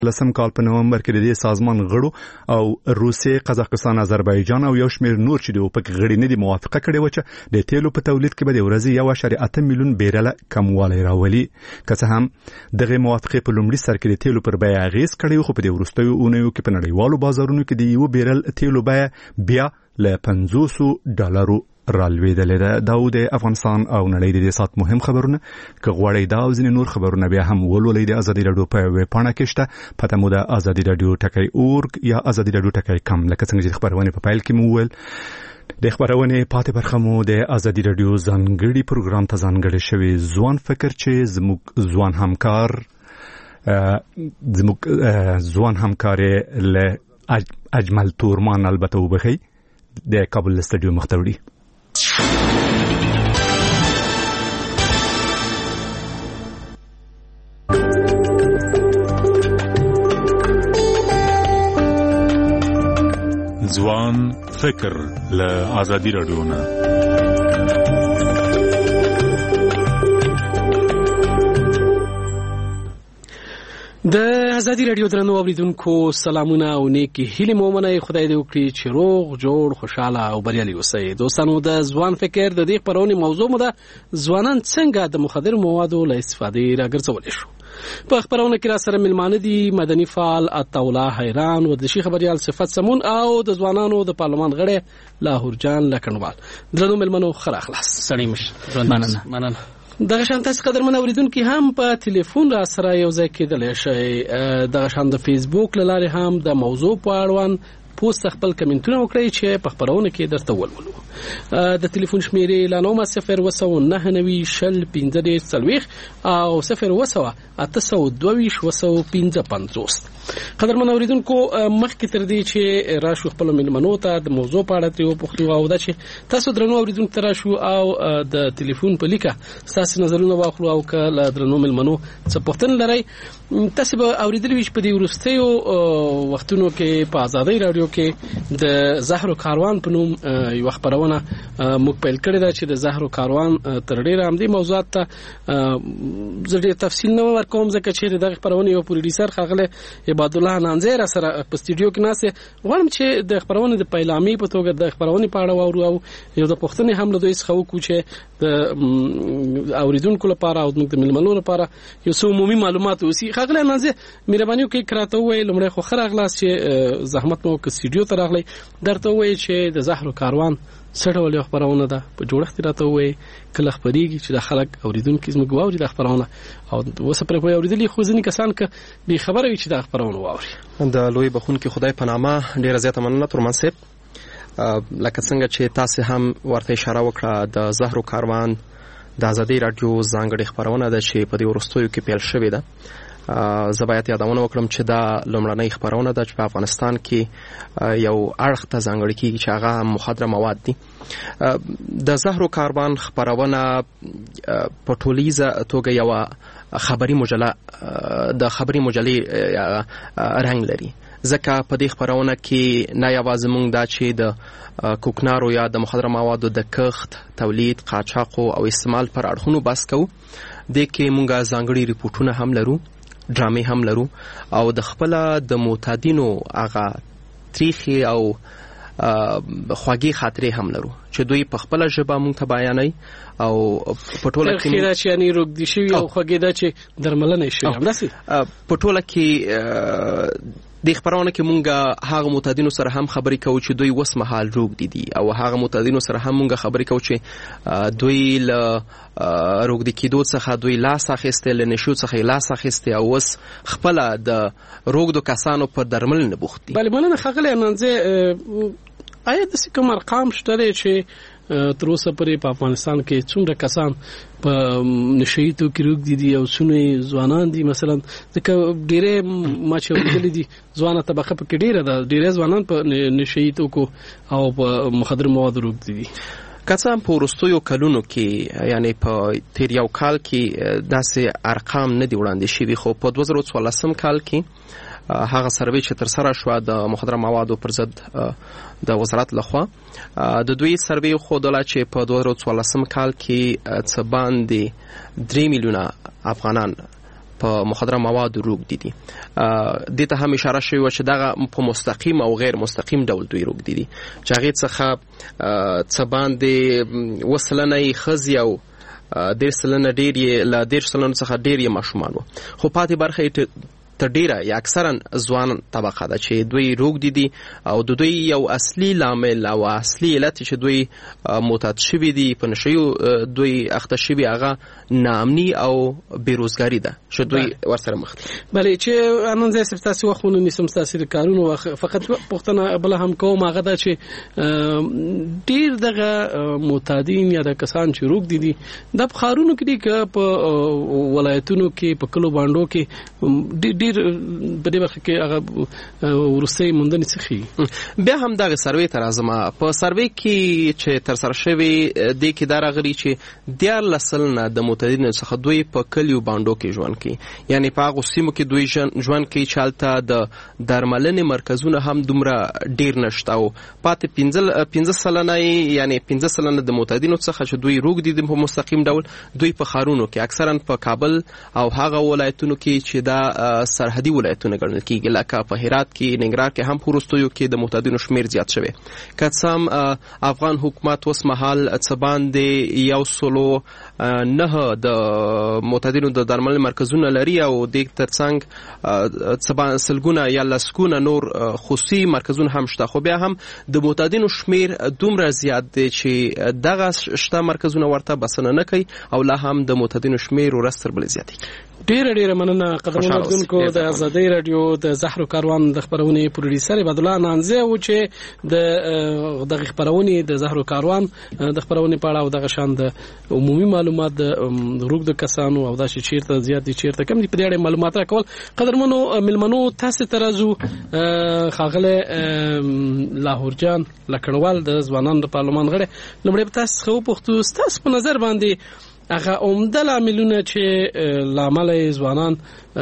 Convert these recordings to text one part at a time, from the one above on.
لسم کال په نومبر کې د دې سازمان غړو او روسیې، قزاقستان، آذربایجان او یو شمېر نور چې د اوپک غړي نه دي موافقه کړې و چې د تیلو په تولید کې به د ورځې 1.8 میلیون بیرله کموالی راولي. که څه هم دغه موافقه په لومړي سر کې د تیلو پر بیه اغیز کړی، خو په دې وروستیو اونیو کې په نړیوالو بازارونو کې د یو بیرل تیلو بیه بیا له $500 رالوېدلې ده. دا د افغانستان او نړۍ د دې سات مهم خبرونه. که غواړئ دا او ځینې نور خبرونه بیا هم ولولئ د ازادي راډیو په ویب پاڼه کې شته، پته مو د ازادي راډیو .org یا ازادي راډیو .com. لکه څنګه چې خبرونه په پیل کې مو وویل، د خبرونه پاتې برخه مو د ازادي راډیو ځانګړي پروګرام ته ځانګړی شوی ځوان فکر چې زموږ ځوان همکار له اجمل تورمان البته وبخي د کابل استودیو مختوری. ځوان فکر له ازادي راډیو نه. د ازادي راډیو درنو اوریدونکو سلامونه او نیکی هیله مو منئ. خدای دې وکړي چې روغ جوړ خوشاله او بریالي اوسئ. دوستانو، د ځوان فکر د دې خبرونې موضوع مو ده ځوانان څنګه د مخدر موادو له استفادې راګرځولای شو. په خبرونه کې را سره ملمانه دي مدني فعال عطاالله حیران، ورزشي خبريال صفت سمون او د ځوانانو د پارلمان غړي لاهور جان لکنوال. درنو ملمنو خره خلاص سړی مش مننه. دغه شان تاسو قدرمن اوریدونکو هم په ټلیفون را سره یو ځای کېدلی شئ. دغه شان د فیسبوک له لارې هم د موضوع په اړوند پوسټ خپل کمنټونه وکړئ چې په خبرونه کې درته ولولو. د ټلیفون شمیرې لا 00990 او 0108255. قدرمن اوریدونکو، مخکې تر دې چې راشو خپل ملمنو ته د موضوع په اړه تریو پوښتنه او دا چې تاسو درنو اوریدونکو ته راشو او د ټلیفون په لیکه تاسو نظرونه واخلو او کله درنو ملمنو څه پوښتنه لرئ تاسو به اوریدلی وي په دې ورستیو وختونو کې په ازادي رادیو کې د زهرو کاروان په نوم یو خبرونه موږ پیل کړی دا چې د زهرو کاروان تر ډیره هم دې موضوعات ته زړه تفصیل نه ورکوم ځکه چې دغه خبرونه یو پروډوسر خغله عباد الله نانزیر سره په استودیو کې ناسه غواړم چې د خبرونه د پیلامي په توګه د خبرونه په اړه وورو او یو د پښتنې هم له دوی څخه وکړو چې د اوریدونکو لپاره او د ملمنو لپاره یو څو عمومي معلومات وسی. خغله نانزیر مهرباني وکړئ کراته وای لمړی خو خره غلاس چې زحمت مو کې استودیو ته راغلی درته وای چې د زهرو کاروان سړول یو خبرونه ده په جوړښت راته وای کله خبريږي چې د خلک اوریدونکو زموږ واوري د خبرونه او وسه پر کوی اوریدلی خو ځینې کسان ک به خبره وي چې د خبرونه واوري. د لوی بخون کې خدای په نامه ډیره زیاته مننه ترمنصب. لکه څنګه چې تاسو هم ورته اشاره وکړه د زهرو کاروان د ازادي رادیو ځانګړي خبرونه ده چې په دې ورستیو کې پیل شوې ده. زبایت یادونه وکړم چې دا لومړنۍ خبرونه ده چې په افغانستان کې یو اړخ ته ځانګړي کیږي چې هغه مخدره مواد دي. د زهرو کاروان خبرونه په ټولیزه توګه یو خبري مجله د خبري مجلې رنګ لري ځکه په دې خبرونه کې نه یوازې موږ دا چې د کوکنارو یا د مخدره موادو د کښت، تولید، قاچاق او استعمال پر اړخونو بحث کوو. د کې موږ ځانګړي ریپورتونه هم لرو، ډرامې هم لرو او د خپل د معتادینو هغه تاریخي او خواږی خاطرې هم لرو چې دوی په خپل ژبه مونږ ته بیانوي او په ټوله کې خیره چې یعنی روغ دي شي او خواږی دا چې درملنه شي همداسي په ټوله کې د خبرونه کې مونږ هغه معتادینو سره هم خبرې کوو چې دوی وس مهال روغ دي او هغه معتادینو سره هم مونږ خبرې کوو چې دوی له روغ دي کېدو څخه دوی لاس اخیسته، له نشو څخه لاس اخیسته او وس خپل د روغ دو کسانو په درملنه بوخت دي. بله مننه خغله ننځه آیا د کوم ارقام شته چې تر اوسه پرې په افغانستان کې څومره کسان په نشئی توکي روغ دي او څونه ځوانان دي مثلا ځکه ډېرې ما چې ویلي دي ځوانه طبقه په کې ډېره ده، ډېرې ځوانان په نشئی توکو او په مخدر مواد روغ دي. کڅام په ورستیو کلونو کې یعنی په تیر یو کال کې داسې ارقام نه دی وړاندې شوي، خو په 2014 کال کې هغه سروې چې تر سره شو د مخدره موادو پر ضد د وزارت لخوا د دوی سروې خودله چې په 2014 کال کې څه باندې 3 میلیونه افغانان په مخدره موادو روږدي دي. دې ته هم اشاره شوې وه چې دغه په مستقیم او غیر مستقیم ډول دوی روږدي دي چې هغې څخه څه باندې 20 سلنه ښځې او 10 سلنه ډېر یې له 10 سلنو څخه ډېر یې ماشومان وو. خو پاتې برخه یې تر ډیره یا اکثرا ځوان طبقه ده چې دوی روږدي دي او د دوی یو اصلي لامل او اصلي علت چې دوی معتاد شوي دي په نشهیو دوی اخته شوي هغه ناامني او بیروزګاري ده چې دوی ورسره مخ دي. بلې چې انن زه ستاسو وخت ونه نیسم ستاسو د کارونو فقط پښتنه بل هم کوم هغه ده چې ډیر دغه معتادین یا د کسان چې روږدي دي د خارونو کې دي په ولایتونو کې په کلو باندې کې ډیر په دې برخه کې هغه ورسې موندنې څخه بیا هم دغه سروې تر ازما په سروې کې چې تر سره شوی د کې دا راغلي چې 14 سلنه د معتادینو څخه دوی په کلیو باندې کې ژوند کوي، یعنی په هغه سیمو کې دوی ژوند کوي چې هلته د درملنې مرکزونه هم دومره ډیر نشته او پاتې 15 سلنه یعنی 15 سلنه د معتادینو څخه چې دوی روږدي دي په مستقیم ډول دوی په ښارونو کې اکثرا په کابل او هغه ولایتونو کې چې دا سرحدي ولایتونه ګڼل کېږي لکه په هرات کې ننګرهار کې هم په وروستیو کې د معتادینو شمیر زیات شوی. که څه هم افغان حکومت اوس مهال څه باندې 109 د معتادینو د درملنې مرکزونه لري او د ترڅنګ سلګونه یا لسګونه نور خصوصي مرکزونه هم شته، خو بیا هم د معتادینو شمیر دومره زیات دی چې دغه شته مرکزونه ورته بسنه نه کوي او لا هم د معتادینو شمیر ورځ تر بلې زیاتېږي. ډیره مننه قدرمن اوریدونکو. د آزادۍ رادیو د زهرو کاروان د خبرونې پروډوسر عبد الله نانزه و چې د خبرونې د زهرو کاروان د خبرونې په اړه او د شان د عمومي معلومات د روږد کسانو او د چیرته زیات دي چیرته کم دي په اړه معلومات راکول. قدرمنو ملمنو تاسو ترازو خاغله لاهور جان لکړوال د ځوانانو د پارلمان غړي لمړی تاسو خو پښتو تاسو په نظر باندې هغه عمده لاملونه چې لامل ځوانان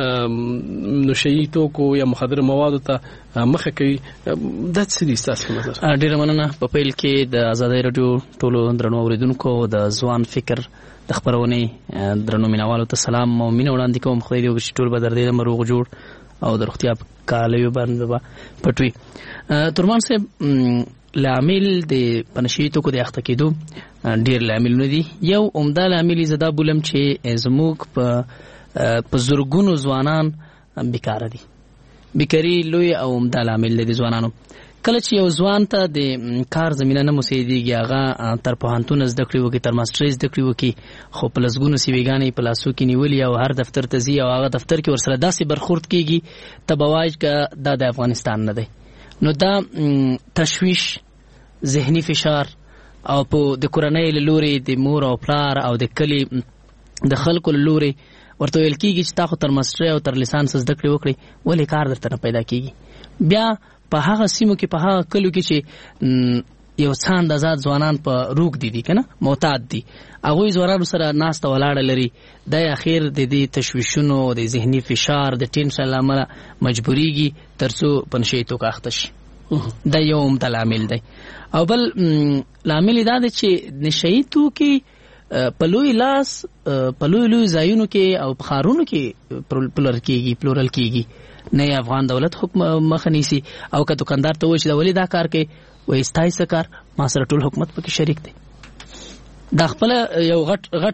نشئی توکو یا مخدر موادو ته مخه کوي د څه دي تاسو په نظر؟ ډیره مننه. په پیل کې د آزادۍ رادیو ټولو درنو اوریدونکو د ځوان فکر د خبرونې درنو مینوالو ته سلام او مینه وړاندې کوم. خدای دې وکړي ټول به در دې مروغ جوړ او د روغتیا کالیو باندې پټوي. ترمان صاحب لامل د پنشي توکو د اخته کېدو ډیر لاملونه دي. یو عمده لامل زدا بولم چې زموږ په زرګونو ځوانان بیکاره دي. بیکاری لوی او عمده لامل دی ځوانانو. کله چې یو ځوان ته د کار زمينه نه مسیديږي هغه تر پوهنتون زده کړې وکي تر ماسترۍ زده کړې وکي خو په لسګونو سیویګانې په لاسو کې نیولې او هر دفتر ته ځي او هغه دفتر کې ورسره داسې برخورد کیږي تبواج کا د افغانستان نه دی. نو دا تشویش، ذهني فشار او په د کورنۍ له لوري د مور او پلار او د کلی د خلکو له لوري ورته ویل کیږي چې تاسو تر ماسترۍ او تر لیسانس زده کړې وکړي ولې کار درته نه پیدا کیږي. بیا په هغه سیمو کې په هغه کلو کې چې یو څاند آزاد ځوانان په روغ دي کنه معتاد دي هغه ځوانانو سره ناست ولاړ لري د اخر د دې تشویشونو د ذهني فشار د ټینشن لامل مجبوریږي ترڅو پنشي توګه اخته شي. دا یو عمده لامل دی. او بل لامل دا دی چې نشئی توکي په لوی لاس په لوی ځایونو کې او په ښارونو کې پلورل کېږي. نه افغان دولت حکم مخه نیسي او که دکاندار ته وایي چې دا ولې دا کار کوي وایي ستای څه کار ما سره ټول حکومت پکې شریک دی. دا خپل یو غټ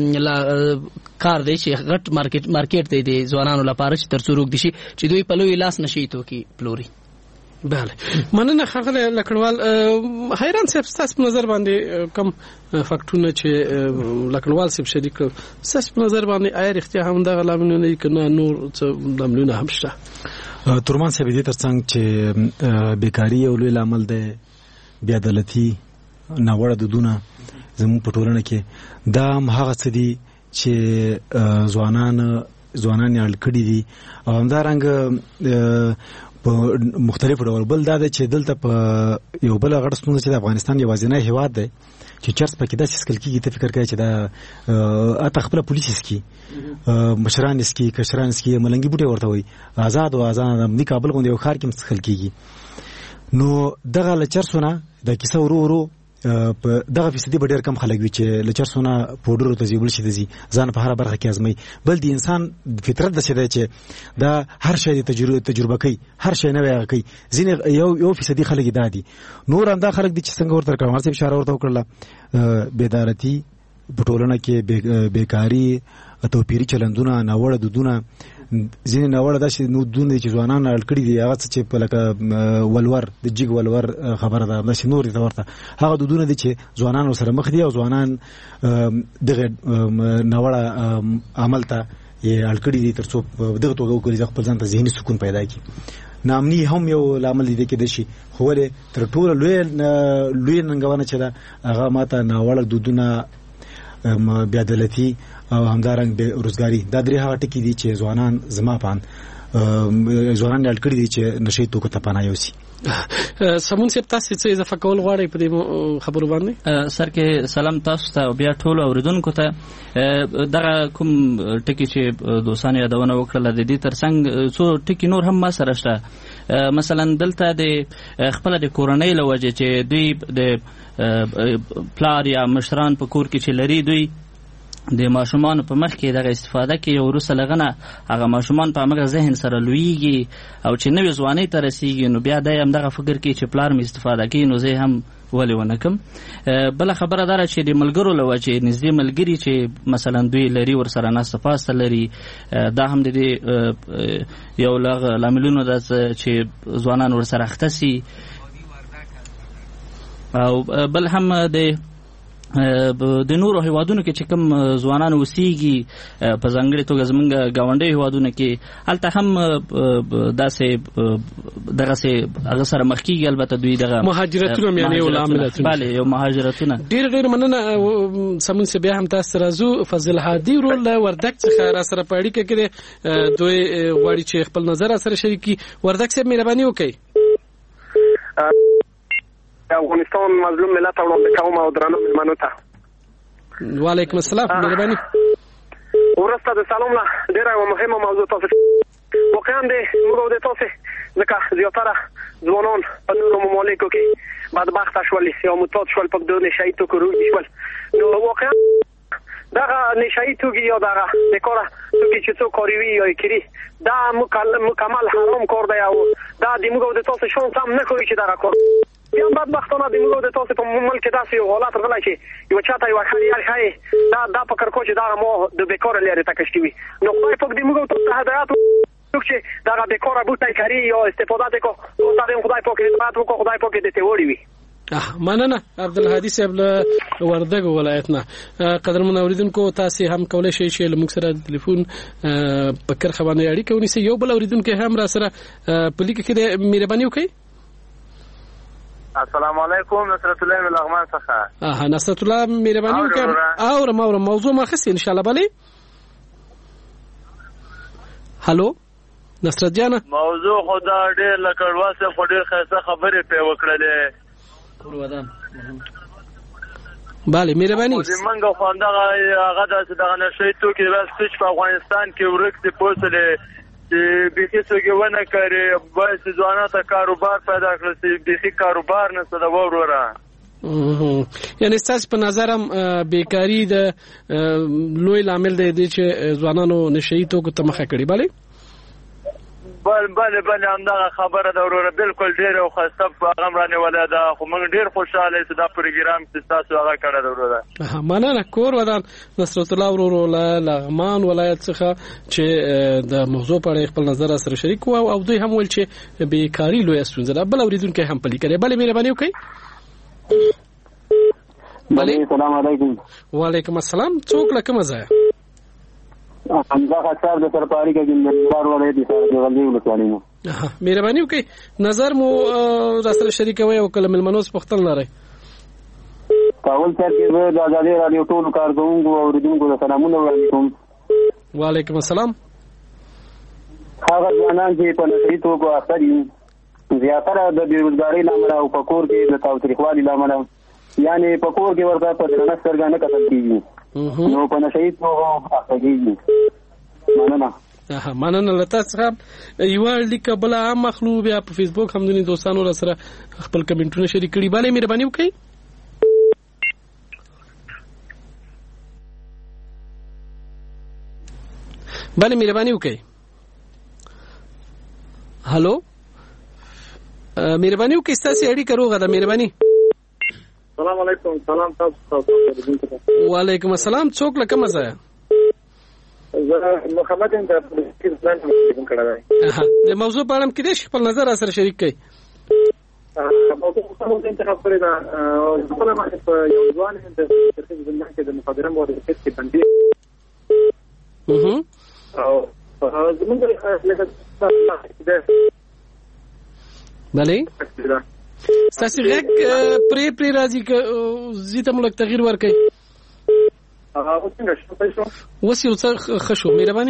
کار دی چې غټ مارکیټ دی د ځوانانو لپاره چې ترڅو روږدي شي چې دوی په لوی لاس نشي توکي پلوري. بله مننه خغله لکړوال. حیران صاحب تاسو په نظر باندې کم فاکټونه چې لکړوال صاحب شریک تاسو په نظر باندې آیا اختیار هم د غلامونه کنه نور څه لاملونه هم شته؟ ترمان صاحب دې ترڅنګ چې بیکاری او لوی عمل دی بی عدالتي ناوړه دودونه زموږ په ټولنه کې دا هغه څه دي چې ځوانان یې کړي دي او همدارنګه په مختلف ډول. بل دا دی چې دلته په یو بل غټ ستونزه چې د افغانستان یوازینی هیواد دی چې چرس پکې داسې سکل کېږي ته فکر کوي چې دا اته خپل پولیس اسکی مشران اسکی کشران اسکی ملنګي بوټي ورته وي آزاد د کابل غونډه یو خار کې مسخل کېږي. نو دغه لچرسونه د کیسه ورو په دغه فیصدي به ډېر کم خلک وي چې له چرسونه پوډرو ته ځي بل شي ته ځي ځان په هره برخه کې ازموي بل د انسان فطرت داسې دی چې دا هر شی تجربه کوي هر شی نوی هغه کوي ځینې یو فیصدي خلک دا دي نور هم دا خلک دي چې څنګه ورته کړم هر څه اشاره ورته وکړله بېعدالتي په ټولنه کې بیکاري توپیري چلندونه ناوړه دودونه ځینې ناوړه داسې دودونه دي چې ځوانان اړ کړي دي هغه څه چې په لکه ولور د جګ ولور خبره ده داسې نور دي ته ورته هغه دودونه دي چې ځوانان ورسره مخ دي او ځوانان دغه ناوړه عمل ته یې اړ کړي دي تر څو دغه توګه وکړي خپل ځان ته ذهني سکون پیدا کړي ناامني هم یو لامل دی کې د شي خو ولې تر ټوله لوی ننګونه چې ده هغه ماته ناوړه دودونه بیعدالتي او همدارنګ بے روزګاری دا درې هغه ټکي دي چې ځوانان زما پان ځوانان اړ کړي دي چې نشي توکو ته پناه یوسي سمون سپ تاسو څه اضافه کول غواړئ په دې خبرو باندې سر کې سلام تاسو ته بیا ټول اوریدونکو ته دغه کوم ټکی چې دوستانه یادونه وکړه د دې ترڅنګ څو ټکی نور هم ما سره شته مثلا دلته د خپل د کورنۍ لوجه چې دوی د پلار یا مشران په کور کې چې لري دوی د ماشومان په مخ کې دغه استفاده کوي او وروسته لغنه هغه ماشومان په هغه ذهن سره لویږي او چې نوې ځواني ته رسیږي نو بیا د هم دغه فکر کوي چې پلار مې استفاده کوي نو زه هم ولې ونکم بل خبره دار چې د ملګرو لوجه نږدې ملګری چې مثلا دوی لري ورسره ناسته پاسته لري دا هم د یو لاملونو ده چې ځوانان ورسره اخته سي او بل هم د نورو هیوادونو کې چې کوم ځوانان اوسېږي په ځانګړې توګه زمونږ ګاونډي هیوادونو کې هلته هم داسې دغسې هغه سره مخ کېږي البته دوی دغه مهاجرتونه یعنې یو لاملتونه بله یو مهاجرتونه ډېر مننه سمون سه بیا هم تاسو راځو فضل هادي ورو له وردک څخه را سره په اړیکه کې دوی غواړي چې خپل نظر سره شریک کړي وردک صاحب مهرباني وکړئ افغانستان مظلوم ملت وړاندې کوم او درنو مېلمنو ته وعلیکم السلام مهرباني ورسته د سلام له ډېره یوه مهمه موضوع تاسو واقعا موږ د تاسو ځکه زیاتره ځوانان په نورو ممالکو کې بدبخته شول یا معتاد شول په دغه نشهیي توکو روږدي شول نو واقعا دغه نشهیي توکي یا دغه بېکاره توکي چې څوک کاروي یا یې کړي دا مکمل حرام کار دی او دا د موږ د تاسو شانس هم نه کوي چې دغه کار بیا بدبختانه د موږ د تاسو په ملک کې داسې یو حالت راغلی چې یو چاته یو خیال ښایي دا فکر کوي چې دغه ما د بېکاره لرې تکش کوي نو خدای پاک د موږ ته هدایت وکړي چې دغه بېکاره بوټی کاري یا استفاده وکړو اوس خدای پاک هدایت وکړو خدای پاک دې ته وړي وي مننه عبدالهادي صاحب له وردګ ولایت نه قدرمن اوریدونکو تاسو هم کولای شئ چې له موږ سره د ټلیفون په کرخه باندې اړیکه ونیسئ یو بل اوریدونکو هم را سره په لیکه کې مهرباني وکړئ السلام علیکم نصرت الله من لغمان څخه نصرت الله مهرباني وکړئ اورم موضوع ما خسي ان شاء الله بلی هالو نصرت جان موضوع خدا ډېر لکړواسه خو ډېر خاصه خبرې په وکړلې ودان bale مهرباني زمونږ خوندغه هغه دغه نشي توکي بس چې په افغانستان کې ورکه پوسټلې چې به څه ونه کوي بس ځوانان ته کاروبار پیدا کړي به کاروبار نه څه دا وروره یعنی ستاسو په نظر هم بیکاری د لوی لامل دی چې ځوانانو نشي توکو ته مخه کړي bale بل همدغه خبره ده وروره بالکل ډېر او خاصه پیغام رانه ولاده خو موږ ډېر خوشاله چې دا پروګرام چې تاسو هغه کړی ده وروره مننه کور ودان نصرت الله ورو له لغمان ولایت څخه چې د موضوع په اړه خپل نظر سره شریک وو او دوی هم ول چې بیکاری لوی ستونزه ده بل اوریدونکو هم پلی کړي bale مهرباني وکړئ bale السلام علیکم وعلیکم السلام څوک لکه مزه حمزه خطر د سرپاری کې جنبار ولې دي سره د غلطي ولسوالۍ نو مهرباني وکړئ نظر مو را سره شریکوي او کله ملمنوس پختل لري کاول سر کې زه د آزادي رادیو ټول کارکونکو او اوریدونکو سلامونه وعلیکم وعلیکم السلام هغه ځوانان چې په نشي توکو اخته دي زیاتره د بیروزګارۍ لامل او په کور کې د تاوتریخوالي لامل یعنی په کور کې ورته په درنه سترګه نه کتل کېږي نو په نشي توکو اخته کېږي مننه لته صاحب یو لیک بل عام مخلوق بیا په فیسبوک هم د دوستانو سره خپل کمنټونه شریک کړي bale مهرباني وکړئ بله مهرباني وکړئ. هالو مهرباني وکړئ ستاسو اړیکه روغه ده. مهرباني. السلام علیکم. سلام تاسو. وعلیکم السلام. څوک له کومه ځایه؟ زه محمد یم د پاکستان څخه کړه. د موضوع په اړه کې د خپل نظر سره شریک کړئ. موضوع کوم څه خبره ده؟ خپل ما په یو ځوان د څه د مخابره مو د کې باندې او زمونږ له بله ستاسو غږ پرې راځي که زی ته ملک تغییر ورکړئ. اوس یو څه ښه شو. مهرباني.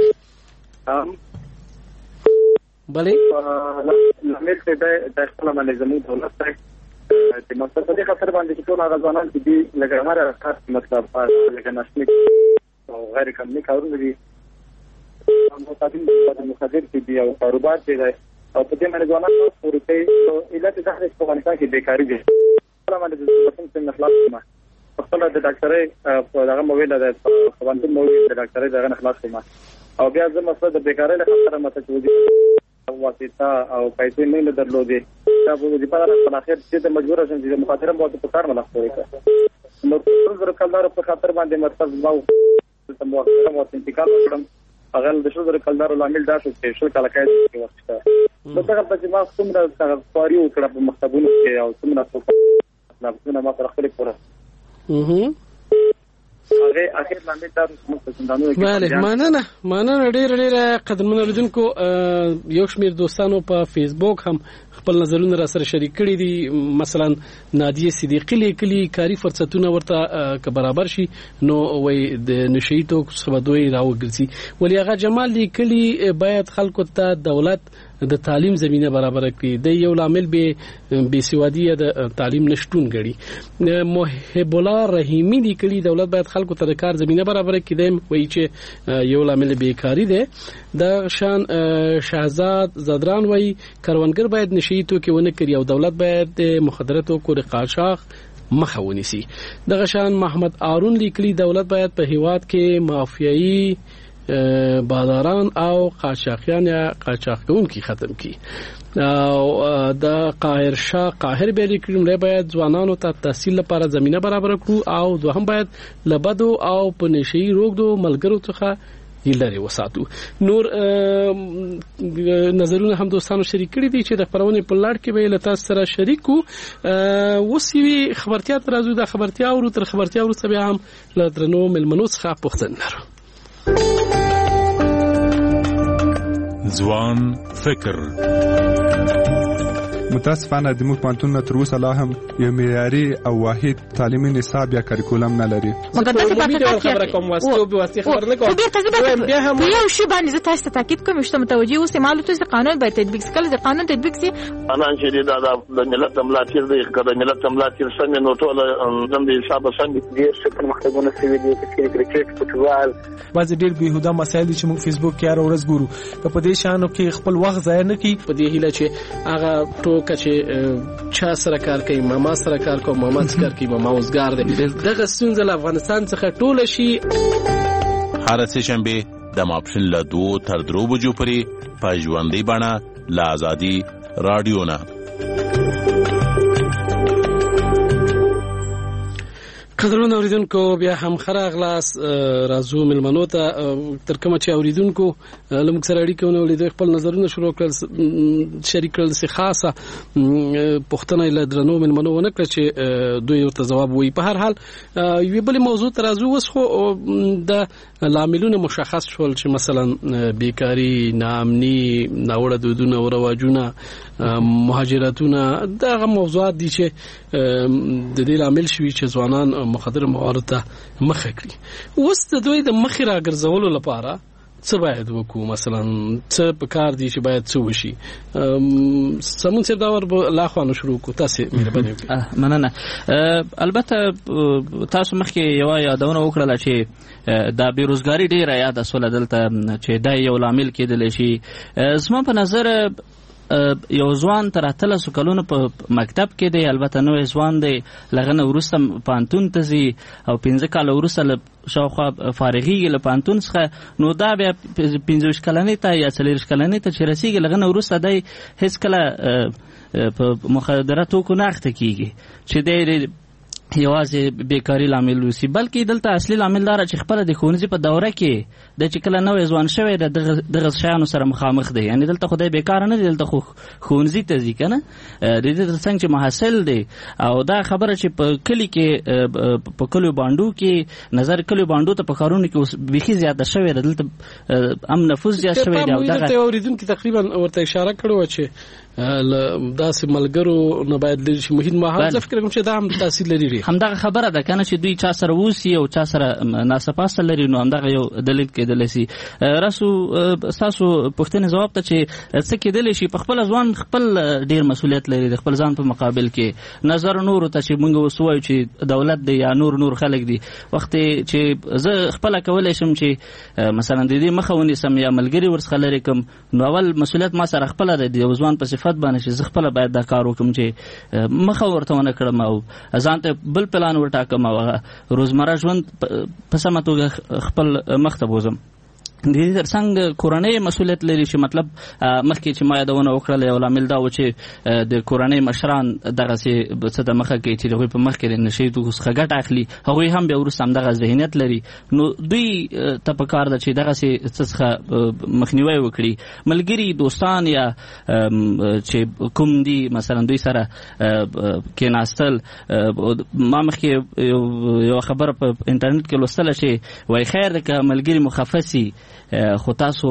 بله لامل څه دی د خپل باندې زموږ دولت ته د مقصد په خاطر باندې چې ټول هغه ځوانان چې دي لکه هغه کار مطلب لکه نشنیک او غیر قانوني کارونه دي متعدد مخدر دي او کاروبار دي او په دې باندې ځوانان ورته علت د ځخري په باندې کې بیکاری دي. په باندې د څه خلاص ما خپل د ډاکټرۍ په دغه مویل د باندې مویل د ډاکټرۍ دغه خلاص ما او بیا زه مسله د بیکاری له خطر مته چودي واسطه او پیسې نه درلودې دا په دې په اخر چې د مجبور شم چې مخاطره مو په کار ملخ کوي. نو څو کلدار په خاطر باندې مطلب نو ته مو انتقال وکړم. هغه د شو در کلدار لامل دا شو چې شو کله کېږي واسطه نو څنګه چې ما څومره سفاری وکړه په مکتبونو کې او څومره مطلب ما پر خپل پوره هغه اخر باندې تاسو مستندانو کې مننه ډېر قدرمن اوریدونکو. یو شمېر دوستانو په فیسبوک هم خپل نظرونه را سره شریک کړي دي. مثلا نادیه صدیقی لیکلي کاری فرصتونه ورته که برابر شي نو وای د نشئی توکو څخه دوی راوګرځي. ولی هغه جمال لیکلي باید خلکو ته دولت د تعلیم زمينه برابر کړي. د یو لامل به سوادی د تعلیم نشټون غړي. محب الله رحیمی لیکلي دولت باید خلکو ته د کار زمينه برابر کړي. وایي چې یو لامل بیکاری ده. د شان شهزاد زدران وایي کاروانګر باید نشئی توکي ونه کړي او دولت باید د مخدراتو کو قاچاق مخه ونیسي. دغه شان محمد آرون لیکلي دولت باید په هیواد کې مافیایي بازاران او قاچاقیان یا قاچاقونکي ختم کی. او د قاهر شاه قاهر به لیکلم باید ځوانانو ته تحصیل لپاره زمينه برابر کړو او دوهم باید لبدو او په نشئی روغدو ملګرو څخه لري وساتو. نور نظرونه هم دوستانو شریک کړي دي چې د خبرونه په لړ کې به له تاسو سره شریکو. وسوي خبرتیا ترازو د خبرتیا او تر خبرتیا ورسره بیا هم له درنو ملمنو څخه پوښتنه لرو. ځوان فکر. متاسفانه د موږ پانتون تر اوسه لا هم یو معیاري او واحد تعلیمي نصاب یا کریکولم نه لري. مګر دا خبره کوم واسطه به واسطه خبر نه کوم. بیا هم یو شی باندې زه تاسو ته تاکید کوم چې متوجي اوسه معلومات چې قانون باید تطبیق کړي. د قانون تطبیق سي انا چې د ملت ملاتیر د ملت ملاتیر څنګه نو ټول زم د حساب څنګه دي چې په مختلفونه سوي دي چې کرکټ فوټبال بعض ډېر بهوده مسایل چې موږ فیسبوک کې هر ورځ ګورو په دې شانو کې خپل وخت ضایع نه کړي. په دې هیله چې هغه کچه چا سره کار کوي ماما سره کار کوي ماما سره کار کوي ماما اوسګار دی. دغه ستونزه له افغانستان څخه ټوله شي. هر څه شنبه د ماپښین له 2 تر 3 بجو پورې په ژوندۍ بڼه له آزادي رادیو نه. قدرمن اوریدونکو بیا هم خراغلاس راځو ملمنو ته تر کومه چې اوریدونکو لمک سره اړیکه ونولې د خپل نظرونه شروع کړل شریک کړل سي خاصه پښتنه له درنو ملمنو ونه کړ چې دوی ورته جواب وایي. په هر حال یو بل موضوع ته راځو. وس خو د لاملونه مشخص شول چې مثلا بیکاری، ناامني، ناوړه دودونه او رواجونه، مهاجرتونه دغه موضوعات دي چې د دې لامل شوي چې ځوانان مخدر موادو ته مخه کړي. اوس د دوی د مخې راګرځولو لپاره څه باید وکړو؟ مثلا څه په کار دي چې باید څه وشي؟ سمون صاحب دا ور لا خوانو شروع کو. تاسو مهرباني وکړئ. مننه. البته تاسو مخکې یو یادونه وکړه چې دا بیروزګاری ډیره یاد اسول دلته چې دا یو لامل کېدل شي. زما په نظر یو ځوان تر 13 کلونو په مکتب کې دی، البته نو ځوان دی، لغنه ورسته پانتون ته ځي او 15 کال ورسته شاوخوا فارغیږي له پانتون څخه، نو دا بیا 15 کلنۍ ته یا 40 کلنۍ ته چې رسیږي لغنه ورسته دی هیڅ کله په مخدره توکو نه اخته کیږي چې دی یوازې بیکاری لامل وسی، بلکې دلته اصلي لامل دا چې خپل د ښوونځي په دوره کې د چې کله نوې ځوان شوی دغه شیانو سره مخامخ دی، یعنی دلته خدای بیکار نه دی، دلته خو ښوونځي ته ځي کنه، د دې ترڅنګ چې محصل دی. او دا خبره چې په کلی کې په کلیو باندو کې نظر کلیو باندو ته په کارونو کې بیخي زیاته شوی ده، دلته نفوذ زیات شوی دی. او دغه اوریدونکو تقریبا ورته اشاره کړو چې داسې ملګرو نه باید لري چې محیط ماحول ځکه کوم چې دا هم تاثیر لري. همدغه خبره ده کنه چې دوی چا سره ووسی او چا سره ناسپاسته لري، نو همدغه یو دلیل کېدلی شي. راسو ستاسو پوښتنې ځواب ته چې څه کېدلی شي، په خپل ځوان خپل ډیر مسؤلیت لري د خپل ځان په مقابل کې، نظر نورو ته چې موږ اوس وایو چې دولت دی یا نور خلک دي، وخت چې زه خپل کولی شم چې مثلا د دې مخه ونیسم یا ملګري ورڅخه لرې کم، نو اول مسؤلیت ما سره خپله ده، د ځوان په صفت باندې چې زه خپله باید دا کار وکړم چې مخه ورته ونه کړم او ځان ته بل پلان ورټاکم او روزمره ژوند په سمه توګه خپل مخ ته بوزم. د دې ترڅنګ کورنۍ مسؤلیت لري چې مطلب مخکې چې ما یادونه وکړله یو لامل دا و چې د کورنۍ مشران دغسې څه ته مخه کوي چې د هغوی په مخ کې د نشهیي توکو څخه ګټه اخلي، هغوی هم بیا وروسته همدغه ذهنیت لري، نو دوی ته پکار ده چې دغسې څه څخه مخنیوی وکړي. ملګري دوستان یا چې کوم دي مثلا دوی سره کېناستل، ما مخکې یو خبره په انټرنیټ کې لوستله چې وایي خیر ده که ملګري مخفصي خو تاسو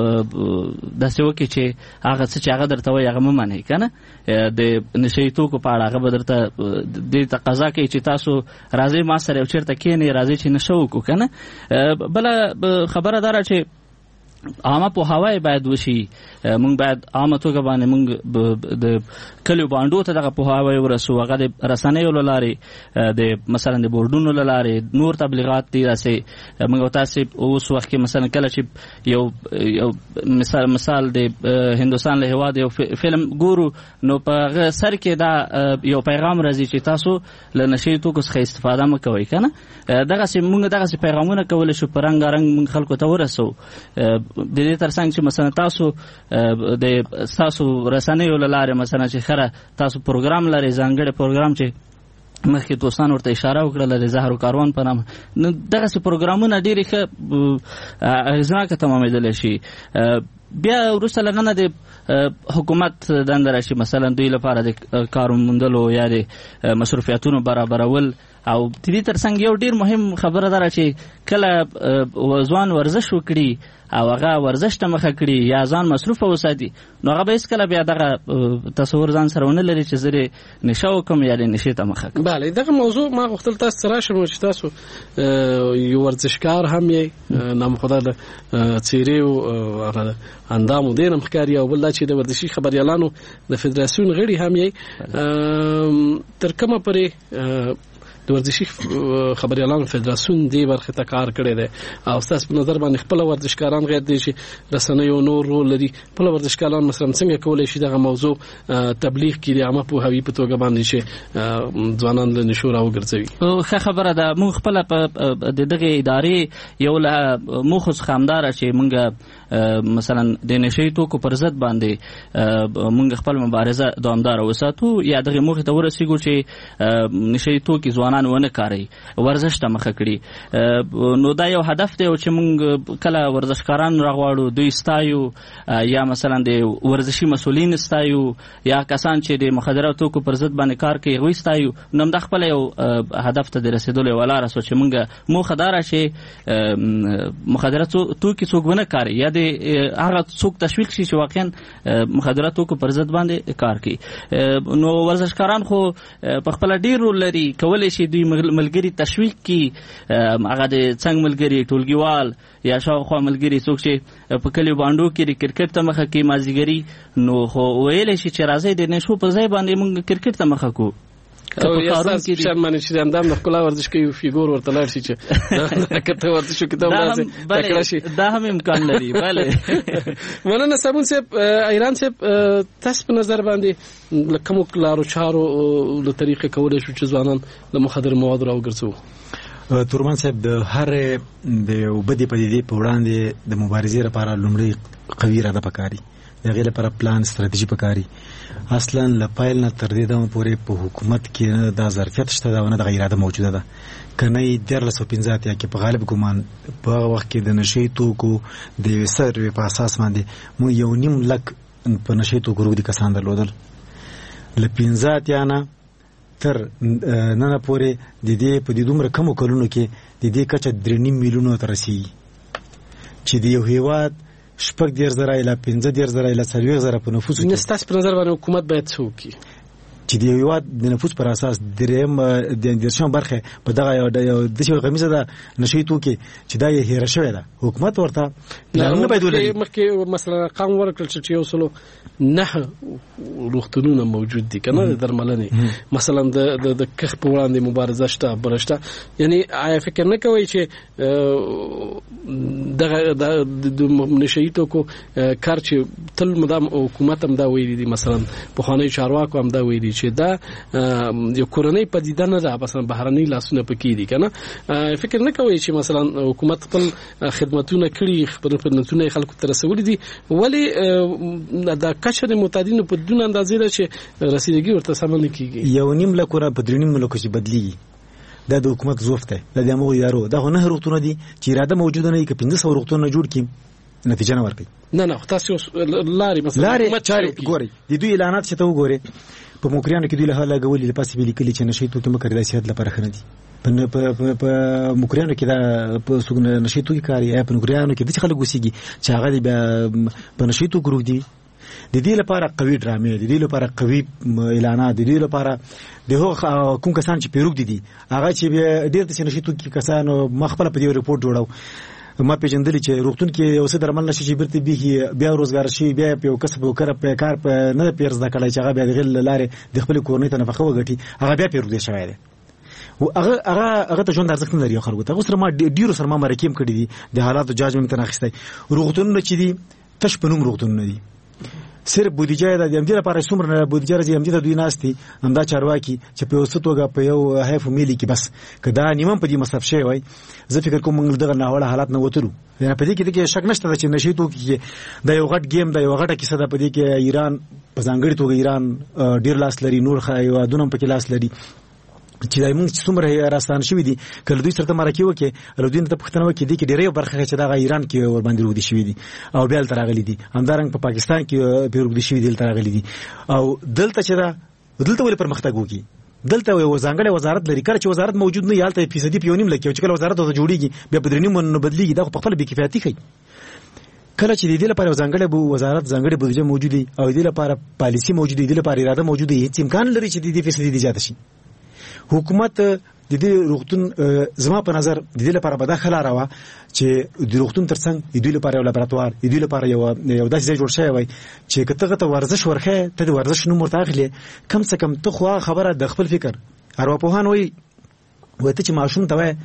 داسې وکړئ چې هغه څه چې هغه درته وایي هغه مه منئ که نه، د نشهیي توکو په اړه هغه به درته دې تقاضا کوي چې تاسو راځئ ما سره یو چېرته کښېنئ، راځئ چې نشه وکړو که نه. بله خبره دا چې عامه پوهاوی باید وشي، موږ باید عامه توګه باندې موږ د کلیو بانډو ته دغه پوهاوی ورسو، هغه د رسنیو له لارې، د مثلا د بورډونو له لارې، نور تبلیغات دي داسې. موږ تاسې اوس وخت کې مثلا کله چې یو مثال د هندوستان له هېواد یو فلم ګورو، نو په هغه سر کې دا یو پیغام راځي چې تاسو له نشهیي توکو څخه استفاده مه کوئ که نه. دغسې موږ دغسې پیغامونه کولی شو په رنګارنګ موږ خلکو ته ورسو. د دې ترڅنګ چې مثلا تاسو د ستاسو رسنیو له لارې مثلا چې خره تاسو پروګرام لرئ، ځانګړی پروګرام چې مخکې دوستان ورته اشاره وکړله د زهرو کاروان په نامه، نو دغسې پروګرامونه ډېرې ښه اغېزناکه تمامېدلی شي. بیا وروسته له نه د حکومت دنده راشي، مثلا دوی لپاره د کار موندلو یا د مصروفیتونو برابرول. او د دې ترڅنګ یو ډیر مهم خبره ده چې کله ځوان ورزش وکړي او هغه ورزش ته مخه کړي یا ځان مصروفه وساتي، نو هغه به هیڅکله بیا دغه تصور ځان سره ونه لري چې زه نشه وکړم یا د نشې ته مخه کړم. بله، دغه موضوع ما غوښتل تاسو سره راشم چې تاسو یو ورزشکار هم یې، نامخدا د څیرې او هغه اندامو دې نه ښکاري، او بل دا چې د ورزشي خبریالانو د فدراسیون غړي هم یې. تر کومه پورې د ورزشي خبریالانو فدراسیون دې برخه ته کار کړی دی او ستاسو په نظر باندې خپل ورزشکاران غیر دي چې رسنیو نور رول لري، خپل ورزشکاران مثلا څنګه کولی شي دغه موضوع تبلیغ کړي، عامه پوهاوی په توګه باندې چې ځوانان له نشو راوګرځوي؟ ښه خبره ده. موږ خپله د دغې ادارې یو له موخو څخه همداره چې موږ مثلا د نشهیي توکو پر ضد باندې موږ خپل مبارزه دوامداره وساتو یا دغې موخې ته ورسېږو چې نشهیي توکي ځوانان ونه کاروي، ورزش ته مخه کړي. نو دا یو هدف دی چې موږ کله ورزشکاران راغواړو دوی ستایو، یا مثلا د ورزشي مسؤلین ستایو، یا کسان چې د مخدره توکو پر ضد باندې کار کوي هغوی ستایو. نو همدا خپله یو هدف ته د رسېدلو یوه لاره سوه چې موږ موخه دا ده چې مخدره توکي څوک ونه کاري یا د هغه څوک تشویق شي چې واقعا مخدره توکو پر ضد باندې کار کوي. نو ورزشکاران خو په خپله ډېر رول لري، کولی شي دوی ملګري تشویق کړي، هغه د څنګ ملګري، ټولګیوال یا شاوخوا ملګري څوک چې په کلیو بانډو کې د کرکټ ته مخه کوي مازدیګري، نو خو ویلی شي چې راځئ د نشو په ځای باندې موږ کرکټ ته مخه کوو. او یاساس شرمانه چې اندام د خپل ورزش کوي فیګور ورته لاړ شي چې کته ورزش کوي دا هم دا هم امکان لري bale ولنه صابون صاحب ایران صاحب تاسو په نظر باندې لکه لارو چارو له طریقې کولای شو چې ځوانان له مخدر مواد راوګرځو تورمان صاحب د هر د وبدي پدیدې په وړاندې د مبارزې لپاره لومړی قوي اراده پکاري د غیر لپاره پلان ستراتیژي پکاري اصلا لپایل نه تر دې دمه پورې په حکومت کې د ظرفیت شته دا نه د اراده موجوده ده کنه 1315 کې په غالب ګمان په وخت کې د نشي توکو د سروې په اساس باندې مو یو نیم لک په نشي توکو ورو دي کسان درلودل ل 15 یانه تر نن پورې د دې په دې دومره کم کلونو کې د دې کچه 3.5 میلیونو تر رسیدي چې د یو هیواد شپږ 10,000 اله 15,000 اله 40,000 په نفوس کې نستاس پر نظر باندې حکومت باید څه وکړي چې د هیواد د نفوس پر اساس دریم د درشم برخه په دغه یو د شي غمیزه ده نشي توکي چې دا یې هیر شوی ده حکومت ورته نه باید ولري مخکې مثلا قانون ورکړل چې یو سلو نه روغتونونه موجود دي کنه د درملنې مثلا د کخ په وړاندې مبارزه شته برشته یعنی آیا فکر نه کوي چې دغه د نشي توکو کار چې تل مدام حکومت هم دا ویلي دي مثلا په خانه چارواکو هم دا ویلي چې دا یو کورنۍ پدیده نه ده مثلا بهرنۍ لاسونه پکې دي کنه فکر نه کوي چې مثلا حکومت خپل خدماتونه کړي خپل خدماتونه خلکو ته رسولي دي ولی دا کچره متعددین په دون اندازې ده چې رسیدګي ورته سمون کیږي یو نیم لکه په درنیم ملک چې بدلیږي دا د حکومت زوفته د دمو یارو دا نه هروتونه دي چې اراده موجوده نه کې 1500 هروتونه جوړ کړي نتیجه نه ورکړي نه تاسو لاري مثلا چاري ګوري د دوی اعلانات چې ته وګوري په موکریانو کې دوی له حاله غوړي لپاره ویلي کلی چې نشي توکي مکر د سیاست لپاره خنه دي په موکریانو کې دا په سګنه نشي توکي کاری په موکریانو کې د خلک وسیږي چې هغه په نشي توکي ورو دي د دې لپاره قوي ډرامې د دې لپاره قوي اعلانات د دې لپاره د کوم کسان چې پیروګ دي هغه چې ډېر د نشي توکي کسانو مخبل په دې ریپورت جوړاو ما پیژندل چې روغتون کې یو څه درمل نشي چې برته بیا روزګار شي بیا په کسب وکړه په کار په نه پیرز د کړای چې هغه بیا د غل لارې د خپل کورنۍ ته نفقه وګټي هغه بیا پیرو دي شوی دی او هغه ته ژوند ارزښت نه لري خلکو ته اوس ما ډیرو سره ما مرکیم کړی دي د حالاتو جاجمنت نه اخیسته روغتون چې دي تش په نوم روغتون نه دي صرف بودیجه د دې لپاره څومره بودیجه راځي هم د دوی ناستي همدا چارواکي چې په وسطوګه په یو هیف ملي کې بس کدا نیمم په دې مصرف شي وای زه فکر کوم موږ دغه ناوړه حالات نه وترو یعنی په دې کې شک نشته چې نشي توکي د یو غټ گیم د یو غټه کیسه ده په دې کې ایران په ځانګړي توګه ایران ډیر لاس لري نور خایو دونم په کې لاس لري چې دای موږ څومره راستان شوې دي کله دوی سره مرکه وکي لودین ته پښتنه وکي دي کې ډیره برخه چې د ایران کې ور باندې ورودي شوې دي او بیا تر راغلي دي همدارنګ په پاکستان کې ورودي شوې دي تر راغلي دي او دلته چې دا دلته ولې پرمختګ وکي دلته یو ځانګړی وزارت لري کله چې وزارت موجود نه یالته فیصدي پیونیم لکه چې کله وزارت ته جوړیږي بیا بدرنیم نو بدلیږي دا په خپل بې کفایتي کوي کله چې د دې لپاره ځانګړی وزارت ځانګړی بودیجه موجوده او د دې لپاره پالیسی موجوده د لپاره اراده موجوده هیڅ امکان لري چې د دې فیصدي دی زیات شي حکومت د دې روغتون زما په نظر د دې لپاره به دا خلا راوه چې د روغتون ترڅنګ د دې لپاره یو لابراتوار د دې لپاره یو داسې ځای جوړ شوی وای چې کته ته ورزش ورخه ته د ورزش نوم ورته اخلي کم څه کم ته خو خبره د خپل فکر ارواپوهان وای وته چې ماشوم ته وای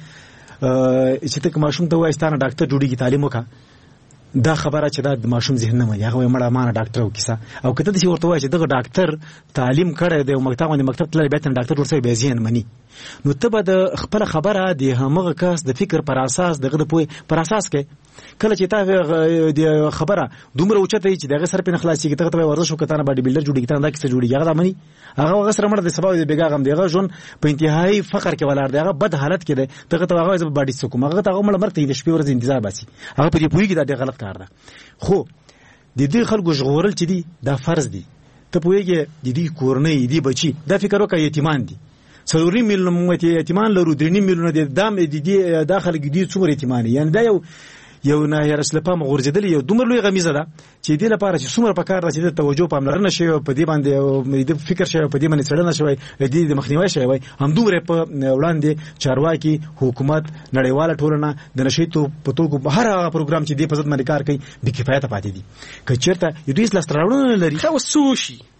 چې ته ماشوم ته وای ستانه ډاکټر جوړیږي تعلیم وکړه دا خبره چې دا د ماشوم ذهن نه مې هغه مړه مانه ډاکټر او کیسه او کته چې ورته وای چې دغه ډاکټر تعلیم کړی دی او مکتب تللی به تن ډاکټر ورسره به ذهن مني نو ته به د خپل خبره د همغه کس د فکر پر اساس دغه د پوي پر اساس کې کله چې تا د خبره دومره اوچته چې دغه سر په خلاصي کې ته ورزش وکړه نه باډي بلډر جوړیږي ته دا کیسه جوړیږي هغه مني هغه سره مړ د سبا د بیګاغم دیغه ژوند په انتهایی فقر کې ولر دی هغه بد حالت کې دی ته هغه باډي سکو هغه ته مړ مرته د شپې ورځ انتظار باسي هغه په دې پویږي دا غلط کار ده خو د دې خلکو ژغورل چې دي دا فرض دي ته پویږي د دې کورنۍ دي بچي دا فکر وکړه یتیمان دي څلوري میلیون یتیمان لرو 3 میلیون د دام د دې داخله کې دي څومره یتیمان یعنی دا یو نه یارسله په مغورځدل یو دومره لوی غمیزه ده چې دې لپاره چې څومره پکار راځي د توجه پاملرنه شي په دې باندې د فکر شي په دې باندې څړنه شوی د مخنیوي شوی هم دومره په وړاندې چارواکي حکومت نړیواله ټولنه د نشیتو په توګه هر هغه پروګرام چې دې په ځد باندې کار کوي د کفایت پاتې دي که چیرته یو دې لاستراوړونه لري خو سوشي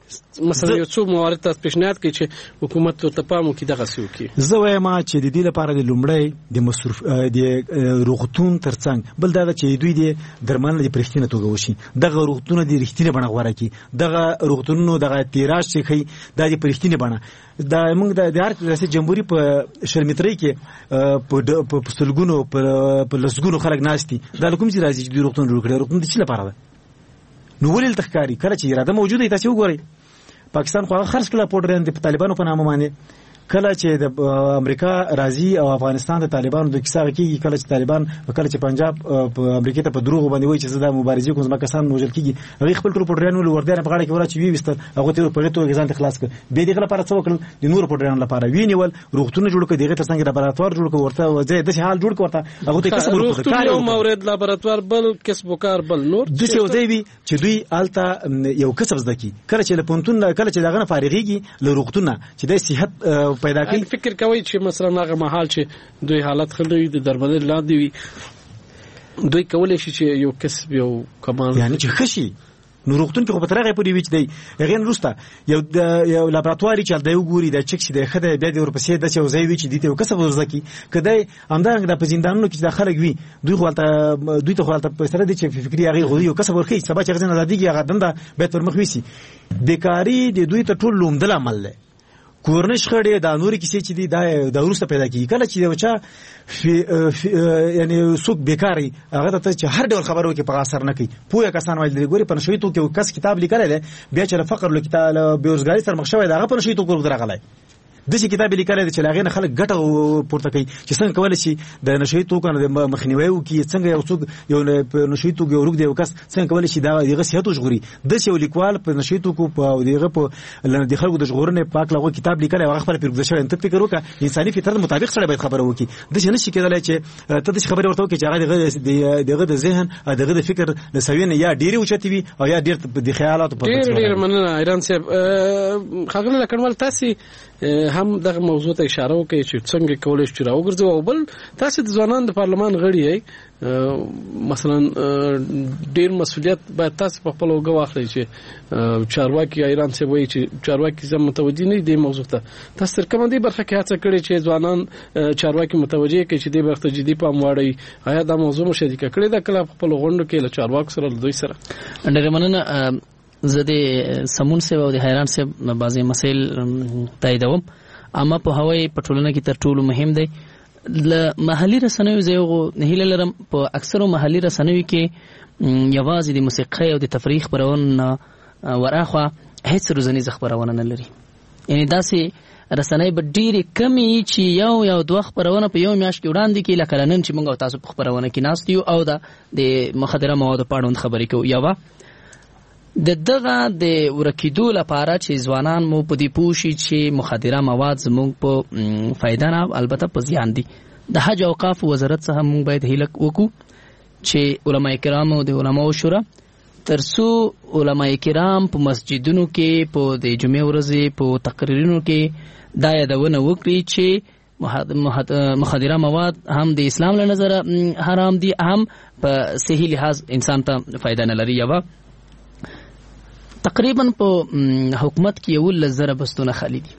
مثلا یو څو موارد تاسو پیشنهاد کوي چې حکومت ته پام وکړي دغه څه وکړي. زه وایم چې د دې لپاره د لومړی د مصرف د روغتون ترڅنګ بل دا چې دوی د درمل د پرختینه توګه وشي، دغه روغتون د رښتینه بڼه غوړه کی، دغه روغتونونو دغه تیراژ چې خي د پرختینه بڼه دا موږ د ریاست جمهوریت په شرمتري کې په سلګونو په لسګونو خلک ناشتي د کوم چې راځي چې د روغتون جوړ کړي. روغتون د څه لپاره ده؟ نو ولې تخکاری کله چې اراده موجوده تاسو وګورئ پاکستان خو خرڅ کړه پورډران د طالبانو په نامه باندې، کله چې د امریکا راځي او افغانستان د طالبانو د کیسه کیږي، کله چې طالبان کله چې پنجاب په امریکا ته په دروغ باندې وایي چې زدا مبارزه کوم ځکه کسان موجل کیږي، هغه خپل ټول پورډران ول وردان په غاړه کې ورا چې وی وستل هغه ته په غوته غزان ته خلاص کړ به دغه لپاره څو کړل د نور پورډران لپاره وینول روغتون جوړ کړي، دغه ترڅنګ لابراتوار جوړ کړي، ورته وځي د حال جوړ کړه هغه ته کسب ورکړي کار یو مورد لابراتوار بل کسب وکړ بل نور د څه وځي وي چې دوی آلته یو کسب زده کی، کله چې له پونتون کله چې دغه فارغيږي له روغتون چې د صحت پیدا کوي. فکر کوي چې مثلا هغه محل چې دوی حالت خلوي د درمل لاندې وي دوی کولای شي چې یو کسب یو کمال یعنی چې خشي نو روغتون کې خو په ترغه پوری وچ دی هغه نورسته یو لابراتواري چې د یو ګوري د چک شي د خدای بیا د ورپسې د څه وځي وچ دي ته کسب ورزکی کدی همدارنګ د پزیندانونو کې د خلک وي دوی خو ته په سره دي چې فکری هغه غوړي او کسب ورخي سبا چې غزن ازادي هغه دنده به تر مخ وسی بیکاری د دوی ته ټول لومدل عمل له کورنش خړې د نوري کیسې چې دی د ورسته پیدا کیږي کله چې یو چا یعنی څوک بیکاری هغه ته چې هر ډول خبرو کې په اثر نه کوي پوهه کسان وایي ګوري په نشوي تو کې کس کتاب لیکل دی بیا چې فقر لو کتاب بیروزګاری سره مخ شوی دا هغه په نشوي تو کوم درغلای د څه کتاب لیکل دی چې لاغې نه خلک ګټه پورته کوي چې څنګه کولای شي د نشوي تو کنه مخنیوي وکي څنګه یو څوک یو نشوي تو ګورګ دی وکس څنګه کولای شي دا دغه صحت وژغوري د څه لیکوال په نشوي تو کو په دغه په د خلکو د ژغورنې پاک لغو کتاب لیکل هغه خپل پیروز شوی انت فکر وکړه انساني فطرت مطابق سره باید خبره وکي د څه نشي کېدای چې ته د خبره ورته وکي چې هغه دغه د ذهن دغه د فکر د سوینه یا ډیره اوچتي وي او یا ډیر د خیالاتو په ډیر مننه ایران صاحب خاغله لکنوال تاسو هم دغه موضوع ته اشاره وکړي چې څنګه کولای شي راوګرځو او بل تاسو د ځوانان د پارلمان غړي یې مثلا ډیر مسؤلیت باید تاسو په خپل وګ واخلئ چې چارواکي ایران څخه وایي چې چارواکي زم متوجي نه دي موضوع ته تاسو تر کومه دي برخه کې هڅه کړې چې ځوانان چارواکي متوجي کړي چې دې برخه جدي پام واړي آیا دا موضوع مشارکت کړي دا کله خپل غونډو کې له چارواکو سره دوی سره ډېر مننه زده سمون سه او د حیران سه بعضی مسائل تاییدوم اما په هوای پټولنه کې تر ټولو مهم دی ل محلي رسنیو زیغو نه هیله لرم په اکثرو محلي رسنیو کې یوازې د موسیقي او د تفریح خبرونه ورخه هیڅ روزنیز خبرونه نه لري یعنی داسې رسنۍ به ډېری کمی چې یو دوه خبرونه په یو میاشت کې وړاندې کې لکه نن چې موږ تاسو په خبرونه کې ناست یو او د مخدره موادو په اړه خبرې کوو یو دغه د ورکیدو لپاره چې ځوانان مو په دې پوښي چې مخدره مواد زموږ په فائدہ نه البته په زیان دي د حج او اوقاف وزارت څخه موږ باید هیله وکړو چې علما کرام او د علماو شورا ترڅو علما کرام په مسجدونو کې په د جمعې ورځې په تقریرونو کې دا یادونه وکړي چې مخدره مواد هم د اسلام له نظر حرام دي هم په صحیح لحاظ انسان ته فائدہ نه لري یوه تقریبا په حکومت کې یو لزره بستونه خالی دي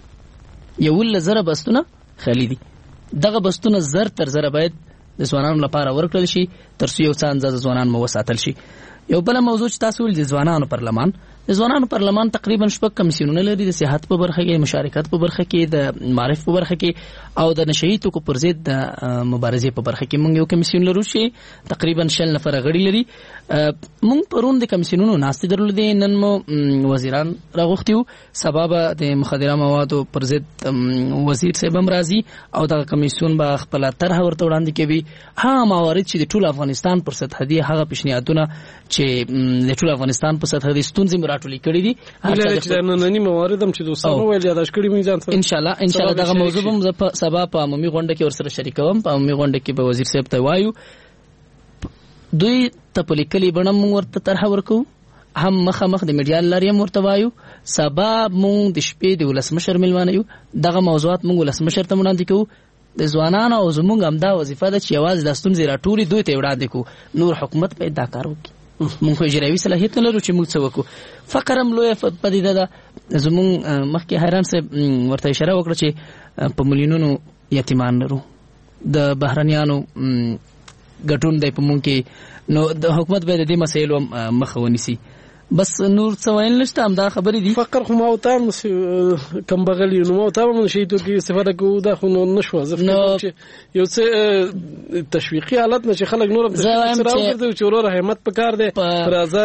دغه بستونه زر تر زر باید د ځوانانو لپاره ورکړل شي ترڅو یو څه اندازه ځوانان مو وساتل شي یو بل موضوع چې تاسو ول د ځوانانو پارلمان تقریبا شپږ کمیسیونونه لري د صحت په برخه کې مشارکت په برخه کې د معرف په برخه کې او د نشئی توکو پر ضد د مبارزې په برخه کې موږ یو کمیسیون لرو چې تقریبا 6 نفر غړي لري موږ پرون د کمیسیونونو ناستې درلودې نن مو وزیران راغوښتیو سبب د مخدره موادو پر ضد وزیر صاحب هم راځي او د کمیسیون به خپل طرح ورته وړاندې کوي ها موارد چې د ټول افغانستان پر سطح دي هغه پیشنهادونه چې د ټول افغانستان په سطح د ستونزې راټولې کړې دي چې نننی موارد هم چې دوستانو ویل یاداش کړی مې ځان ان شاء الله دغه موضوع هم سبا په عمومي غونډه کې ورسره شریکوم په عمومي غونډه کې به وزیر صاحب ته وایو دوی ته په لیکلي بڼه موږ ورته طرح ورکو هم مخامخ د میډیا لارې هم ورته وایو سبا موږ د شپې د ولسمشر ملوانه یو دغه موضوعات موږ ولسمشر ته وړاندې کوو د ځوانانو او زموږ هم دا وظیفه ده چې یوازې د ستونزې راټولې دوی ته وړاندې کوو نور حکومت باید دا کار وکړي موږ اجرایي صلاحیت نه لرو چې موږ څه وکړو. فقر هم لویه پدیده ده. زموږ مخکې حیران صاحب ورته اشاره وکړه چې په میلیونونو یتیمان لرو، د بهرنیانو ګټون دی په موږ کې، نو د حکومت باید د دې مسایلو مخه ونیسي. بس نور څه ویل نشته، همدا خبرې دي. فقر خو ما او تا کم بغلی نو ما او تا من شي ته کې استفاده کوو دا خو نو نشو ځکه چې یو څه تشویقي حالت نشي خلک نور هم راوګرځي چې ورور همت پکار دی راځه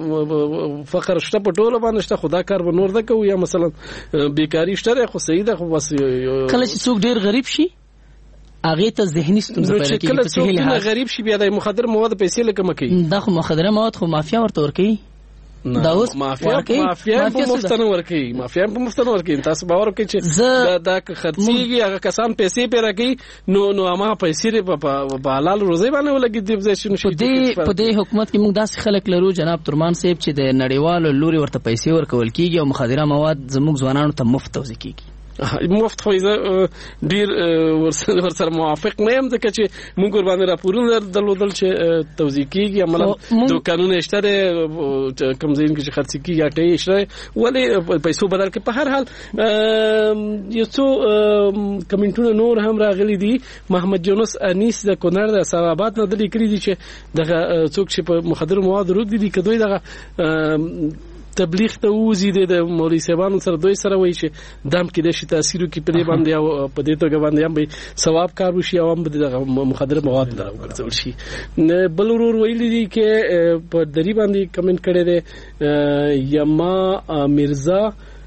فقر شته په ټوله باندې شته، خدا کار به نور ده کوو یا مثلا بیکاری شته خو صحیح ده، خو بس کله چې څوک ډیر غریب شي هغه ته ذهني ستونزه پیدا کیږي. کله څوک غریب شي بیا د مخدر مواد پیسې لکه مکي، دا خو مخدر مواد خو مافیا ورته ورکي. دا اوس مافیا په مفتنه ورکی تاسو باور کوئ چې دا خرڅيږي هغه کسان پیسې پیدا کوي نو هغه پیسې په حلال روزي باندې ولګي دی په دې حکومت کې موږ داسې خلک لرو جناب ترمان صاحب چې د نړیوالو لوري ورته پیسې ورکول کیږي او مخدره مواد زموږ ځوانانو ته مفت توزیع کیږي. مفت خو ډیر ورسره موافق نه یم ځکه چې موږ ور باندې راپورونه درلودل چې توزیع کیږي عملاً دوکانونه شته کم ځین کې چې خرڅ کیږي اټې شته ولې پیسو بدل کې. په هر حال یو څو کمنټونه نور هم راغلي دي. محمد یونس انیس د کونړ د سوابات نه د لیکلي دي چې دغه څوک چې په مخدر مواد روږدي دي کدوې دغه تبلیغ ته وزي د مولوی صاحبانو سره دوی سره وایي چې دام کې د شي تاثیرو کې په دې باندې او په دې توګه باندې هم به ثواب کار وشي او هم د مخدر مواد راوړل شي. بل ورور ویلي دي کې په دری باندې کمنټ کړي دي یما مرزا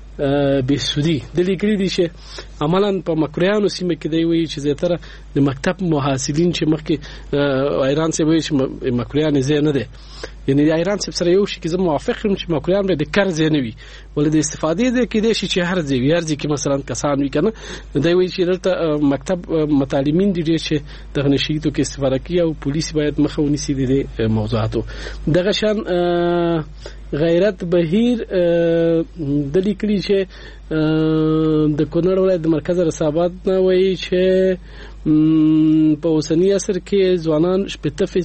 بسودی د لیکلي دي چې عملاً په مکریانو سیمه کې دی وایي چې زیاتره د مکتب محصلین چې مخکې ایران سره وایي چې مکریان زه نه دي، یعنی د ایران سره یو شي کې زه موافق یم چې مکریان به د کار زه نه وي ولې د استفادې د کې دي چې هر ځای کې مثلا کسان وي کنه دی وایي چې دلته مکتب متعلمین دي چې دغه نشیتو کې استفاده کوي او پولیس باید مخه ونیسي د موضوعاتو. دغه شان غیرت بهیر د لیکلي چې د کونړ ولایت د مرکز رسابات نه وایي چې په اوسنی عصر کې ځوانان 70%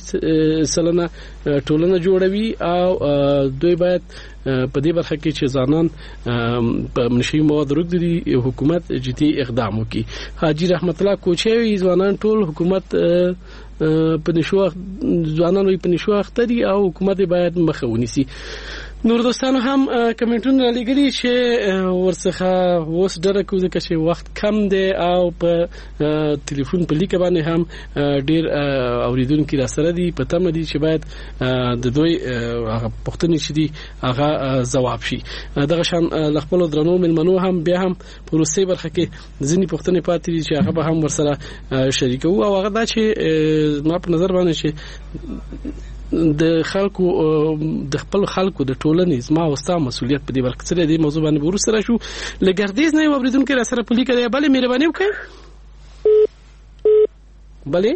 ټولنه جوړوي او دوی باید په دې برخه کې چې ځوانان په نشي مواد روږدي حکومت جدي اقدام وکړي. حاجی رحمت الله کوچوي ځوانان ټول حکومت په نشو ځوانان وي په نشو اختري او حکومت باید مخه ونیسي. نور دوستانو هم کمنټونه لګري چې ورڅخه وس ډره کوزه چې وخت کم دی او په ټلیفون په لیک باندې هم ډیر اوریدونکو را سره دي پته مې چې باید د دوی پوښتنې شدي هغه جواب شي. دغه شان خپل درنو ملمنو هم بیا هم په روسي برخه کې ځینی پوښتنې پاتې دي چې هغه به هم ورسره شریکو او هغه دا چې ما په نظر باندې چې د خلکو د خپل خلکو د ټولنې زما وستا مسؤلیت په دې برخه سره دی. موضوع باندې ورسره راشو لګردیز نه اوریدونکو را سره په لیکه دی بلې مهرباني وکړئ السلام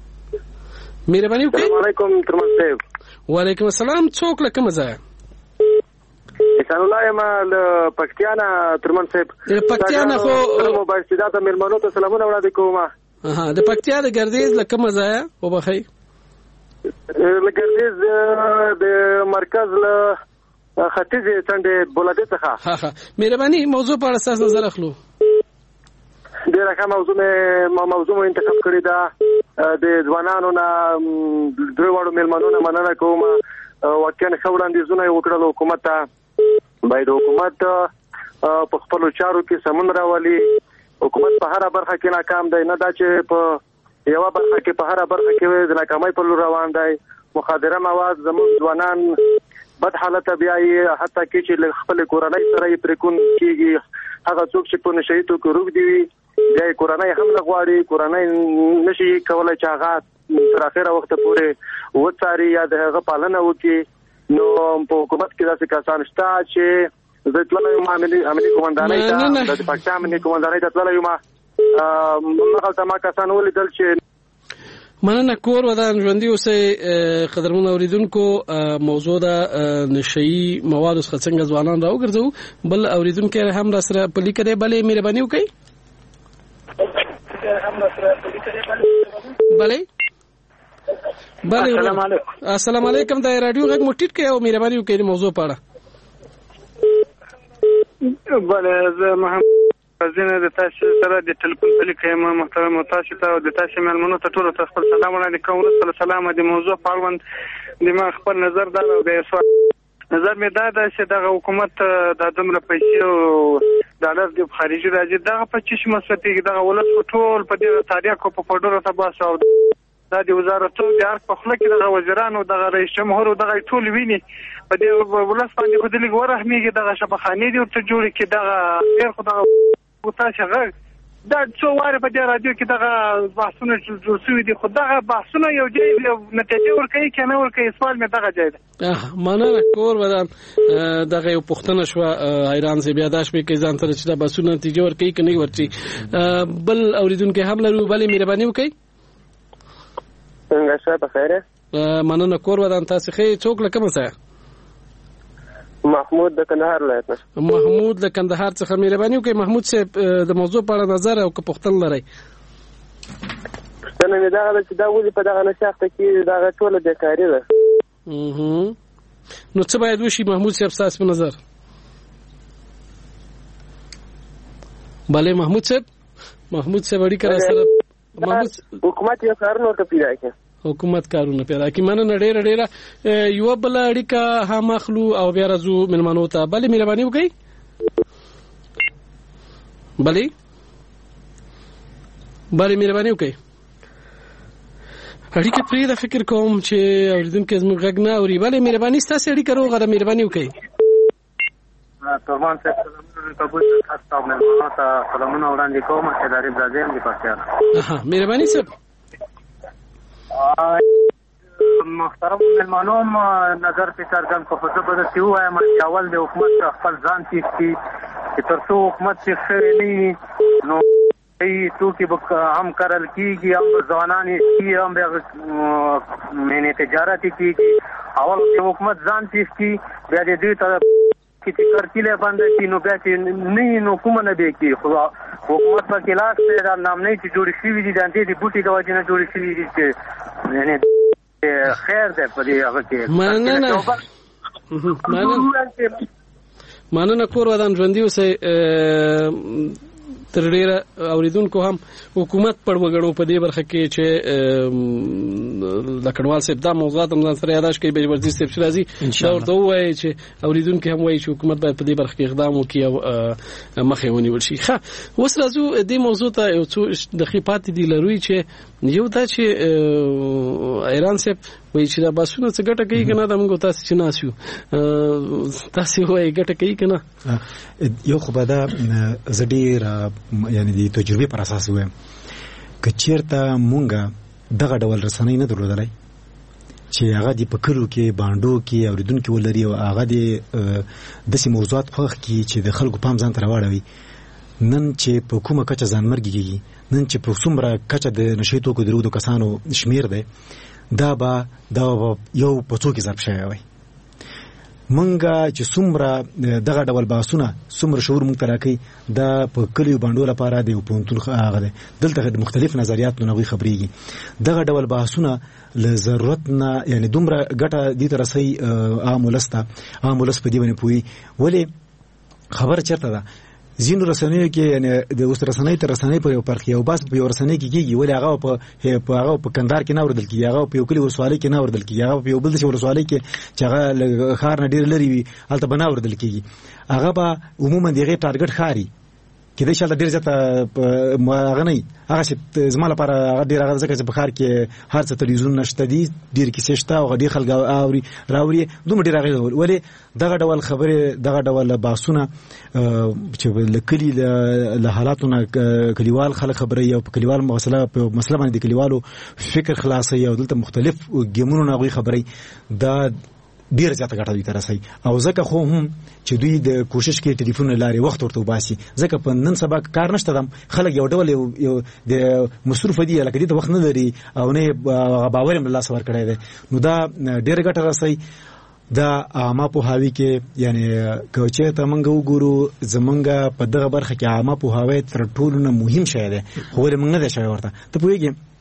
علیکم ترمن صاحب. وعلیکم السلام. څوک لکه مزه احسان الله یم له پکتیانا ترمن صاحب. پکتیانا خو موبایل استاد ملمنو ته سلامونه وړاندې کوم. د پکتیا د ګردیز لکه مزه او بخیر لګردیز د مرکز له ختیځه څنډه بولاده څخه. مهرباني موضوع په اړه تاسو نظر اخلو. ډیره ښه موضوع انتخاب کړی دا د ځوانانو نه درې وړو ملمنو نه مننه کوم. واقعا ښه وړاندیزونه وکړل حکومت ته باید حکومت په خپل چارو کې سمون راولي. حکومت په هر برخه کې ناکام دی، نه دا چې په یو برخه کې په هر برخه کې د ناکامۍ په لور روان دی. مخدره مواد زموږ ځوانان بد حالت بیاي حتی کې چې خپل کورنۍ سره یې پریکون کیږي. هغه څوک چې په نشي تو کې روغ دی د کورنۍ هم لغواړي، کورنۍ نشي کولای چې هغه تر اخره وخت پورې وڅاري یا دغه پالنه وکړي. نو په حکومت کې داسې کسان شته چې د ټولنې عملي کومندانۍ ته د پاکستان عملي کومندانۍ ته تللی ما مغلطه ما کسان ولیدل چې مننه کور ودان ژوندۍ اوسئ. قدرمن اوریدونکو موضوع دا نشئی مواد څنګه ځوانان راوګرځو. بل اوریدونکو هم را سره په لیکه دی بلې مهرباني وکړئ. بلې السلام علیکم. د رادیو غږ مو ټیټ کړئ او مهرباني وکړئ موضوع په اړه. بله زه محمد زینه د تاسو سره د ټلیفون په لیکه یم. محترم تاسو ته او د تاسو مېلمنو ته ټول ته خپل سلام وړاندې کوم. ورسره سلام د موضوع په اړه د ما خپل نظر دا او د نظر مې دا ده چې دغه حکومت د دومره پیسې او ډالر د خارجي راځي دغه په چشم مسلطي دغه ولس ټول په دې تاریخ او په پډوره تباس او دا د وزارتو د هر په خله کې دغه وزیرانو دغه رئیس جمهور دغه ټول ویني په دې ولس باندې خو د لګ ورحمېږي دغه شبخانې دي ورته جوړې کې دغه غیر خو دغه تاسو غږ دا څو واره په دې رادیو کې دغه بحثونه جوړ شوي دي. خو دغه بحثونه یو ځای نتیجه ورکوي که نه ورکوي سوال مې دغه ځای ده. مننه کور ودان دغه یو پوښتنه شوه حیران سي بیا دا شپې کې ځان سره چې دا بحثونه نتیجه ورکوي که نه ورکوي. بل اوریدونکي هم لرو. بلې مهرباني وکړئ. څنګه شه په خیره؟ مننه کور ودان تاسو ښه څوک له کومه ځای؟ محمود د کندهار ولایت. محمود د کندهار څخه مهرباني وکړئ. محمود صاحب د موضوع په اړه نظر او که پوښتنه لرئ؟ پوښتنه مې دغه ده چې دا ولې په دغه نشاخته کې دغه ټوله بیکاري ده. نو څه باید وشي محمود صاحب ستاسو په نظر؟ بله محمود صاحب اړیکه را سره حکومت یو کارونه ورته پیدا کړي. حکومت کارونه پیدا کړي. مننه ډېره یو بل اړیکه هم اخلو او بیا راځو مېلمنو ته. بلې مهرباني وکړئ. بلې مهرباني وکړئ. اړیکه پرېږده فکر کوم چې اورېدونکي زموږ غږ نه اوري. بلې مهرباني ستاسې اړیکه روغه ده. مهرباني وکړئ. تورمان صاحب سلامونه کابل ته مېلمنو ته سلامونه وړاندې کوم. چې د ابراهیم دی پښتون. مهرباني صاحب. محترم مېلمنو نظر په څرګند کو په څه به چې وایم چې اول د حکومت خپل ځان چې تر څو حکومت چې خېلي نو ای توکي هم کرل کیږي هم ځوانان یې هم مینه تجارت کیږي. اول د حکومت ځان چې بیا د دې ته چې کرکیله باندې چې نو بیا چې نه نو کوم نه دی کی خو حکومت په کلاس دا نام نه چې جوړ شي دي د دې بوټي د وجه نه جوړ شي دي چې یعنی خیر ده په دې هغه کې. مننه کور ودان ژوندي اوسئ. تر ډیره اوریدونکو هم حکومت پر وګړو په دې برخه کې چې لکړوال صاحب دا موضوعات هم ځان سره یاداش کوي. بجبردي صاحب شرازي دا ورته وایي چې اوریدونکو هم وایي چې حکومت باید په دې برخه کې اقدام وکړي او مخې ونیول شي. ښه اوس راځو دې موضوع ته یو څو دقیقې پاتې دي لروي چې یو دا چې ایران صاحب وایي چې دا باسونه څه ګټه کوي که نه. دا موږ تاسو چې ناست یو تاسو وایي ګټه کوي که نه. یو خو به دا زه ډېر یعنې د تجربې پر اساس وایم که چېرته مونږ دغه ډول رسنۍ نه درلودلی چې هغه د په کلو کې بانډو کې اورېدونکي ولري او هغه د داسې موضوعات خوښ کړي چې د خلکو پام ځان ته راواړوي. نن چې په کومه کچه ځانمرګي کېږي، نن چې په څومره کچه د نشهیي توکو د رودو کسانو شمیر دی، دا به یو په څو کې ضرب شوی وای. منګه چې څومره دغه ډول بحثونه څومره شعور مونږ ته راکوي دا په کلیو بانډو لپاره دی او پوهنتون هغه دی دلته د مختلف نظریاتو نه خبرېږي. دغه ډول بحثونه له ضرورت نه یعنې دومره ګټه دې ته رسوي عام ولس ته. عام ولس په دې باندې پوهي. ولې خبره چېرته ده ځینو رسنیو کې یعنې د اوس رسنۍ ته رسنۍ په یو فرق یو بحث په یو رسنۍ کې کېږي. ولې هغه په کندهار کې نه اورېدل کېږي، هغه په یو کلي ولسوالۍ کې نه اورېدل کېږي، هغه په یو بل داسې ولسوالۍ کې چې هغه له ښار نه ډېر لرې وي هلته به نه اورېدل کېږي. هغه به عموما د هغې ټارګټ ښاري کېدای شي هلته ډېر زیاته هغه نه وي. هغه چې زما لپاره هغه ډېر هغه ځکه چې په ښار کې هر څه تلویزیون نشته دي، ډېر کیسې شته او ډېر خلک راوري دومره ډېر اغېزه. ولې دغه ډول خبرې دغه ډول بحثونه چې له کلي له حالاتو نه کلیوال خلک خبروي او په کلیوال مسله باندې د کلیوالو فکر خلاصوي او دلته مختلف ګیمونو نه هغوی خبروي، دا ډیر زیاته ګټه دوی ته رسوي. او ځکه خو هم چې دوی د کوشش کوي ټلیفون لارې وخت ورته وباسي، ځکه په نن سبا کار نشته ده، خلک یو ډول یو د مصروف دي لکه دې ته وخت نه لري او نه باور یې له لاسه ورکړی دی، نو دا ډیره ګټه رسوي. دا عامه پوهاوي کې یعنی که چېرته موږ وګورو زمونږ په دغه برخه کې عامه پوهاوی تر ټولو نه مهم شی دی، خو ولې موږ نه دی شوی ورته. ته پوهېږې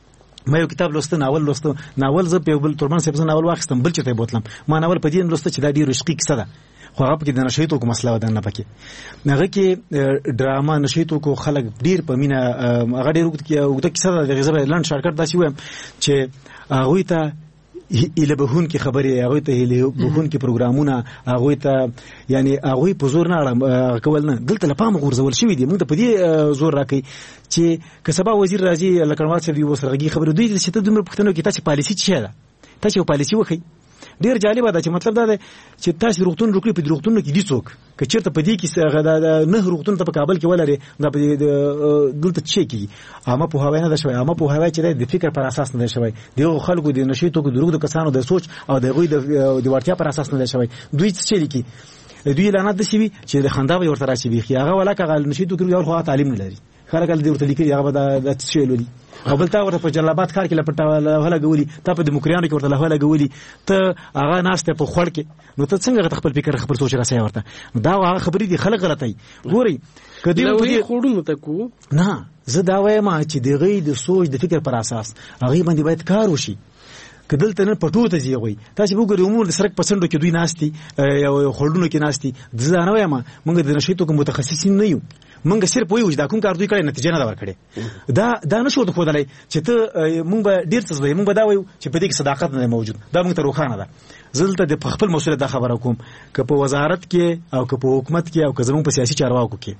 ما یو کتاب لوسته ناول زه په بل ترمن صاحب ناول واخستم بل چته بوتلم ما ناول په دې لوسته چې دا ډیر عشقي کیسه ده خو هغه کې د نشئی توکو مسله وده نه پکې هغه کې ډراما نشئی توکو خلک ډیر په مینا هغه ډیر وګړه کیسه ده د غزبه لاند شارکټ داسې وایم چې هغه ته اله بهون کی خبرې هغه ته اله بهون کی پروګرامونه هغه ته یعنی هغه په زور نه کول نه دلته لپاره غورځول شوی دی موږ په دې زور راکې چې کسبه وزیر راځي لکړوات شوی وسرغي خبره دوی چې ته دومره پښتنو کې تاسو پالیسی چي ده تاسو پالیسی وکړئ ډیر جالب ده چې مطلب دا دی چې تاسو روغتون روکړي په روغتون کې دي څوک که چیرته په دې کې نه روغتون ته په کابل کې ولري دا په دلته چي کی عامه په هوا نه ده شوی عامه په هوا چې د فکر پر اساس نه ده شوی دغه خلکو د نشي توکو دروغ د کسانو د سوچ او د غوي د ورتیا پر اساس نه ده شوی دوی څه لیکي دوی اعلانات د شي چې د خندا به ورته راشي بيخي هغه ولاکه غل نشي توکو یو خو تعلیم نه لري خلک له دې ورته لیکي هغه د څه لولي او بل تا ورته په جلابات کار کې لپټه ولا غولي تا په دموکراتیانو کې ورته ولا غولي ته هغه ناشته په خړ کې نو ته څنګه خپل فکر خپل سوچ راسي ورته دا هغه خبرې دي خلک غلطي ګوري کدی په خوړونو ته کو نه زه دا وایم چې دغه د سوچ د فکر پر اساس هغه باندې باید کار وشي کدلته نه پټو ته زیوي تاسو وګورئ عموما د سرک پسندو کې دوی ناشتي یو خړونو کې ناشتي ځانه وایم موږ د نشي توکو متخصصین نه یو مونږ صرف وایو چې دا کوم کار دوی کړي نتیجه نه دا ورکړي دا نشو د خودلای چې ته مونږ به ډیر څه زده مونږ به دا وایو چې په دې کې صداقت نه موجود دا مونږ ته روښانه ده زلته د خپل مسؤلیت دا خبره کوم که په وزارت کې او که په حکومت کې او که زموږ په سیاسي چارواکو کې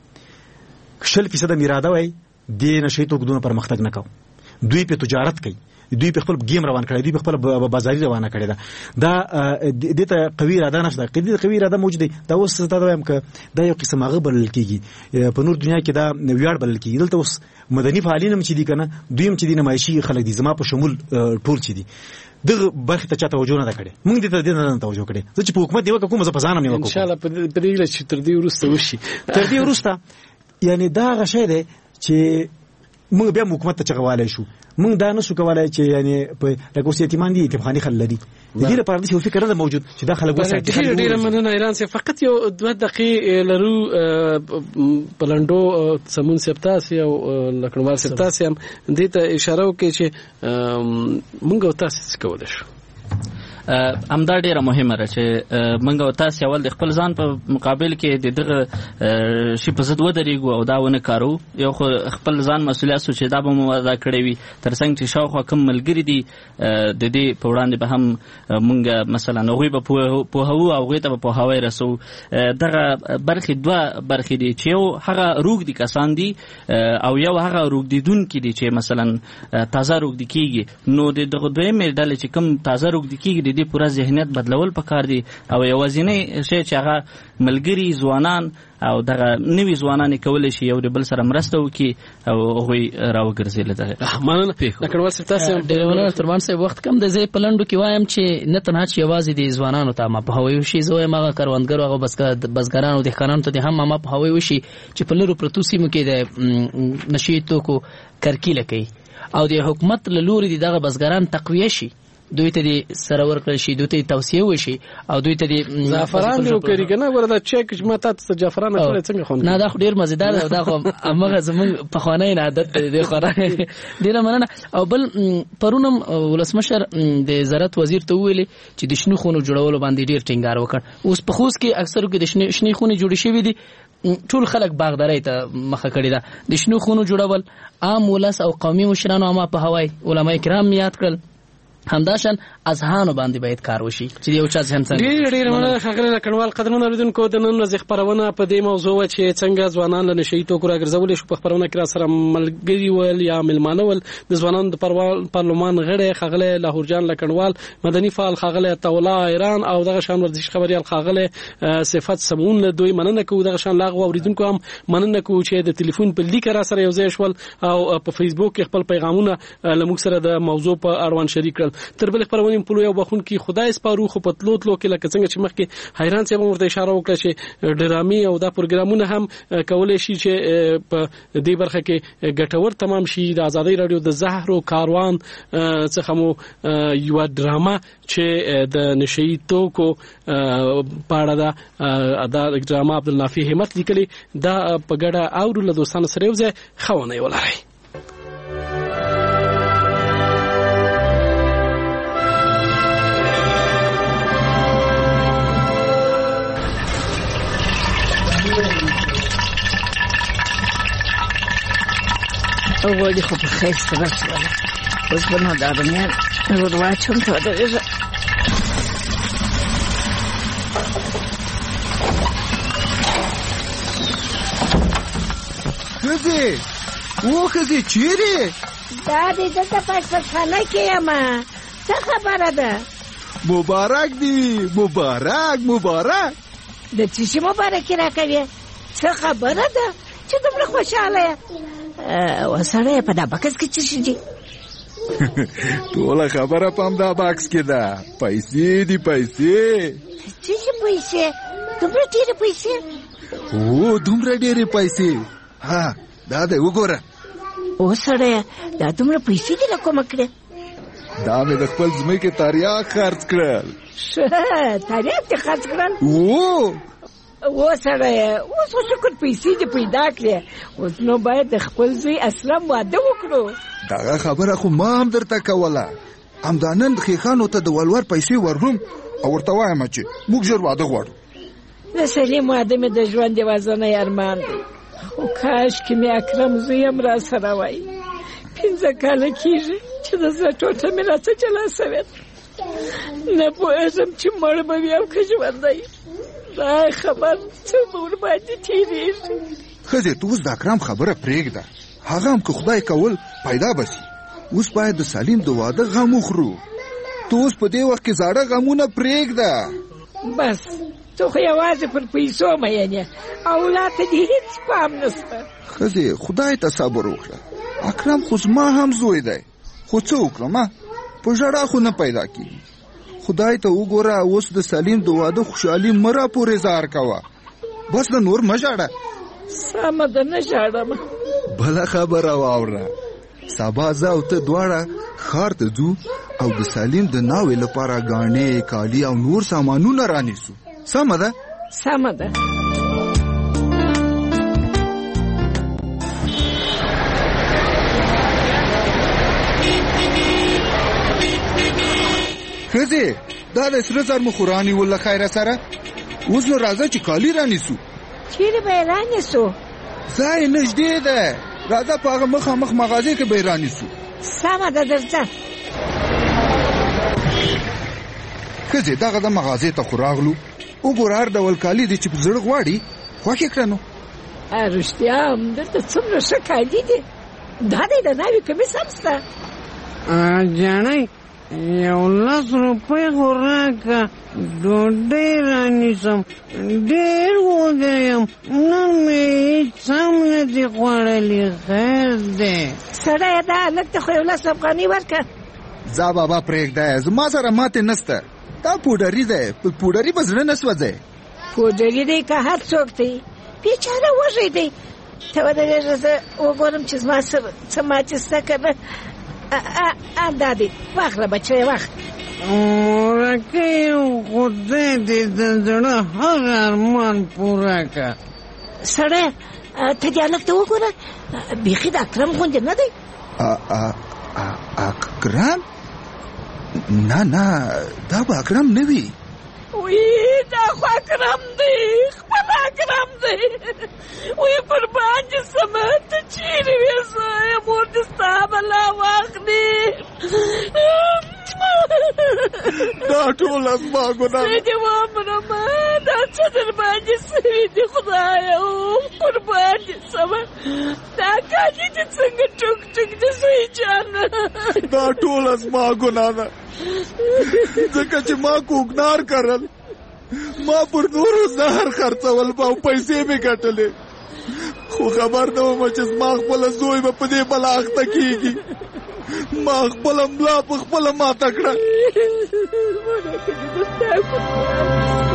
100% میراده وای د نشي توکو دونه پرمختګ نه کوي دوی په تجارت کوي دوی په خپل گیم روان کړي دوی په خپل بازاري روانه کړي دا د ته قوي اراده نشته قوي اراده موجوده دا اوس دا وایم ک دا یو قسم هغه بلل کیږي په نور دنیا کې دا ویاړ بلل کیږي دلته اوس مدني فعالین هم چې دي کنه دوی هم چې دي نمایشي خلک دي زما په شمول ټول چې دي دغه برخه ته چاته توجه نه کړي موږ دې ته نه توجه کړي چې په حکومت دی وکړو زه په ځانم نه وکړم ان شاء الله په دې لچ تر دې ورسته وشي تر دې ورسته یعنی دا غشې ده چې موږ بیا حکومت ته چغواله شو موږ دا نشو کولای چې یعنی په لګوس یتیمان دي اتفاقی خل لري دغه لپاره د فکر نه موجود چې داخله ګوسه ډیره مننه اعلان سي فقط یو 2 دقیقې لرو پلندو سمون سپتاسي او لکړوال سپتاسي هم دې ته اشاره وکړي چې موږ تاسو څه کولای شو امدا ډیره مهمه ده چې منګه او تاسو اول د خپل ځان په مقابل کې د دغه شی په ضد ودرېګو او دا ونه کارو یو خپل ځان مسولیت سوچ دا به مو ادا کړی وي ترڅنګ چې شاوخوا کوم ملګری دي د دې په وړاندې به هم مونږ مثلا هغوی به په هو او غوي ته په هواي رسو دغه برخې دوه برخې دي چې یو هغه روغ دي کسان دي او یو هغه روغ دي دون کې دي چې مثلا تازه روغ دي کیږي نو دغه دوی مې ډلې چې کوم تازه روغ دي کیږي د پورا ذهنیت بدلول پکار دي او یوازینی شی چې هغه ملګری ځوانان او دغه نوی ځوانان کولای شي یو د بل سره مرسته وکړي او هغه راوګرځي لته مننه لکړوال سپتاسي ډیرونه ترمان سه وخت کم د زی پلندو کې وایم چې نه تنها چې یوازې د ځوانانو ته ما په هوایي شي زوی ما کاروانګرو هغه بسګرانو د خانانو ته هم ما په هوایي شي چې په لرو پروتوسی مو کې د نشي توکو کرکیله کوي او د حکومت له لوري دغه بسګران تقویه شي دوی ته دي سره ورکړل شي دوی ته توصیه وشي او دوی ته دي زعفران دی وکړي کنه ورته چک ماته ته زعفران کړل څنګه خون نه دا خو ډیر مزیدار دی دا خو امغه زمون په خوانې نه عادت دی خورانه ډیر مننه او بل پرونم ولسمشر د زراعت وزیر ته ویلي چې د شنو خونو جوړولو باندې ډیر ټینګار وکړ اوس په خوست کې اکثر کې د شنو خونې جوړې شوې دي ټول خلک باغداري ته مخه کړی دا د شنو خونو جوړول عام ولس او قومي مشرانو ما په هوای علماء کرام یاد کړل همداشان اذهانو باندې باید کار وشي چې یو چا ځم څنګه ډیر مننه خغله کډوال قدرمن اوریدونکو د نن ورځې خبرونه په دې موضوع چې څنګه ځوانان له نشي توکو راګرځول شو په خبرونه کې سره ملګری ول یا ملمانه ول د ځوانانو د پارلمان غړي خغله لاهور جان لکډوال مدني فعال خغله تولا ایران او دغه شان ورزش خبريال خغله صفات سمون له دوی مننه کو دغه شان لاغ اوریدونکو هم مننه کو چې د ټلیفون په لیک را سره یو ځای شول او په فیسبوک کې خپل پیغامونه لموږ سره د موضوع په اړوند شریک کړل تر بل خبرونه په یو بخون کې خدای سپارو خو پتلوتلو کې لکه څنګه چې مخکې حیران صاحب ورته اشاره وکړه چې ډرامي او دا پروګرامونه هم کولای شي چې په دې برخه کې ګټور تمام شي د ازادي رادیو د زهر او کاروان څخه مو یو ډراما چې د نشئی توکو پاړه دا ډراما عبدالنافي همت لیکلي دا په ګډه او له دوستانو سره یو ځای خونه ولري غوړي خو په خیر سره شول. اوس به نو دا رومیان ور واچوم ته ودرېږه. ښځې ښځې چیرې؟ دا دې دلته په اشپزخانه کې یم. څه خبره ده؟ مبارک دی، مبارک مبارک. د څه شي مبارکي راکوې؟ څه خبره ده چې دومره خوشحاله یې؟ سړی په دا بکس کې څه شي دي؟ ټوله خبره په همدا بکس کې ده. پیسې دي، پیسې. څه شي پیسې؟ دومره ډېرې پیسې؟ هو دومره ډېرې پیسې. ها دا دی وګوره. او سړی دا دومره پیسې دي له کومه کړې؟ دا مې د خپل ځمکې تریاک خرڅ کړل. ښه تریاک دې خرڅ کړل؟ و سړی اوس خو شکر پیسې دې پیدا کړې. اوس نو باید د خپل زوی اسلم واده وکړو. دغه خبره خو ما هم درته کوله. همدا نن خیخانو ته د ولور پیسې ورغلم او ورته وایم چې موږ ژر واده غواړو. د سلیم واده مې د ژوند یوازینی ارمان دی. خو کاش کې مې اکرم زوی هم را سره وای. 15 کاله کېږي چې د زړه ټوټه مې راڅه جلا سوې. نه پوهېږم چې مړ به وي او که ژوندی. دا خبر څه به ورباندې تېرېږي. ښځې ته اوس د اکرم خبره پرېږده. هغه هم که خدای کول پیدا به شي. اوس باید د سلیم د واده غم وخورو. ته اوس په دې وخت کې زاړه غمونه پرېږده. بس ته خو یوازې پر پیسو مین یې. اولاد ته دې هېڅ پام نشته. ښځې خدای ته صبر وکړه. اکرم خو زما هم زوی دی. خو څه وکړم؟ په ژړا خو نه پیدا کېږي. خدای ته وګوره. اوس د سلیم د واده خوشحالي مه راپورې زار کوه. بس د نور مه ژاړه. سمه ده نه ژاړم. بله خبره واوره. سبا زه او ته دواړه ښار ته ځو او د سلیم د ناوې لپاره ګاڼې، کالي او نور سامانونه رانیسو. سمه ده؟ سمه ده. ښځې دا د سره زر مخوراني ول خیره سره. اوس نو راځه چې کالي رانیسو. چیرې به یې رانیسو؟ ځای نږدې ده. راځه په هغه مخامخ مغازې کې به یې رانیسو. سمه ده درځه. ښځې دغه د مغازې ته خو راغلو. وګوره هر ډول کالي دي چې په زړه غواړي خوښ یې کړه. نو رښتیا هم دلته څومره ښه کالي دي. دا دی د ناوې کمیس هم شته. جانۍ 11 روپۍ خو راکړه. ډوډۍ رانیسم. ډېر وږی یم. نن مې هېڅ هم نه دي خوړلي. خیر دی. سړیه دا هلک ته خو 11 افغانۍ ورکړه. ځه بابا پرېږده. زما سره ماتې نشته. دا پوډري دی. په پوډري به زړه نه سوځی. پوډري دی که هر څوک دی. بیچاره وږی دی. ته ودرېږه زه وګورم چې زما څه ماتې شته که نه. دا دی واخله بچی واخله. مورکۍ خدای دې د زړه هر ارمان پوره که. سړی ته دې هلک ته وګوره. بیخي د اکرم غوندې نه دی. اکرم؟ نه نه دا به اکرم نه وي. وی دا خو اکرم دی. خپل اکرم دی. وی قربان دې سمه ته چیرې وې؟ زه مور دې ستا بلا واخلي. دا ټوله زما ګناه. زه دې ومرمه. دا څه در باندې سوي دي خدایه. قربان دې سمه. دا کالي دې څنګه ټوک ټوک دې زوی جانه. دا ټوله زما ګناه ده. ځکه چې ما کوګنار کرل. ما پر نورو زهر خرڅول او پیسې مې ګټلې. خو خبر نه وم چې زما خپله زوی به په دې بلا اخته کېږي. ما خپله ملا په خپله ماته کړه.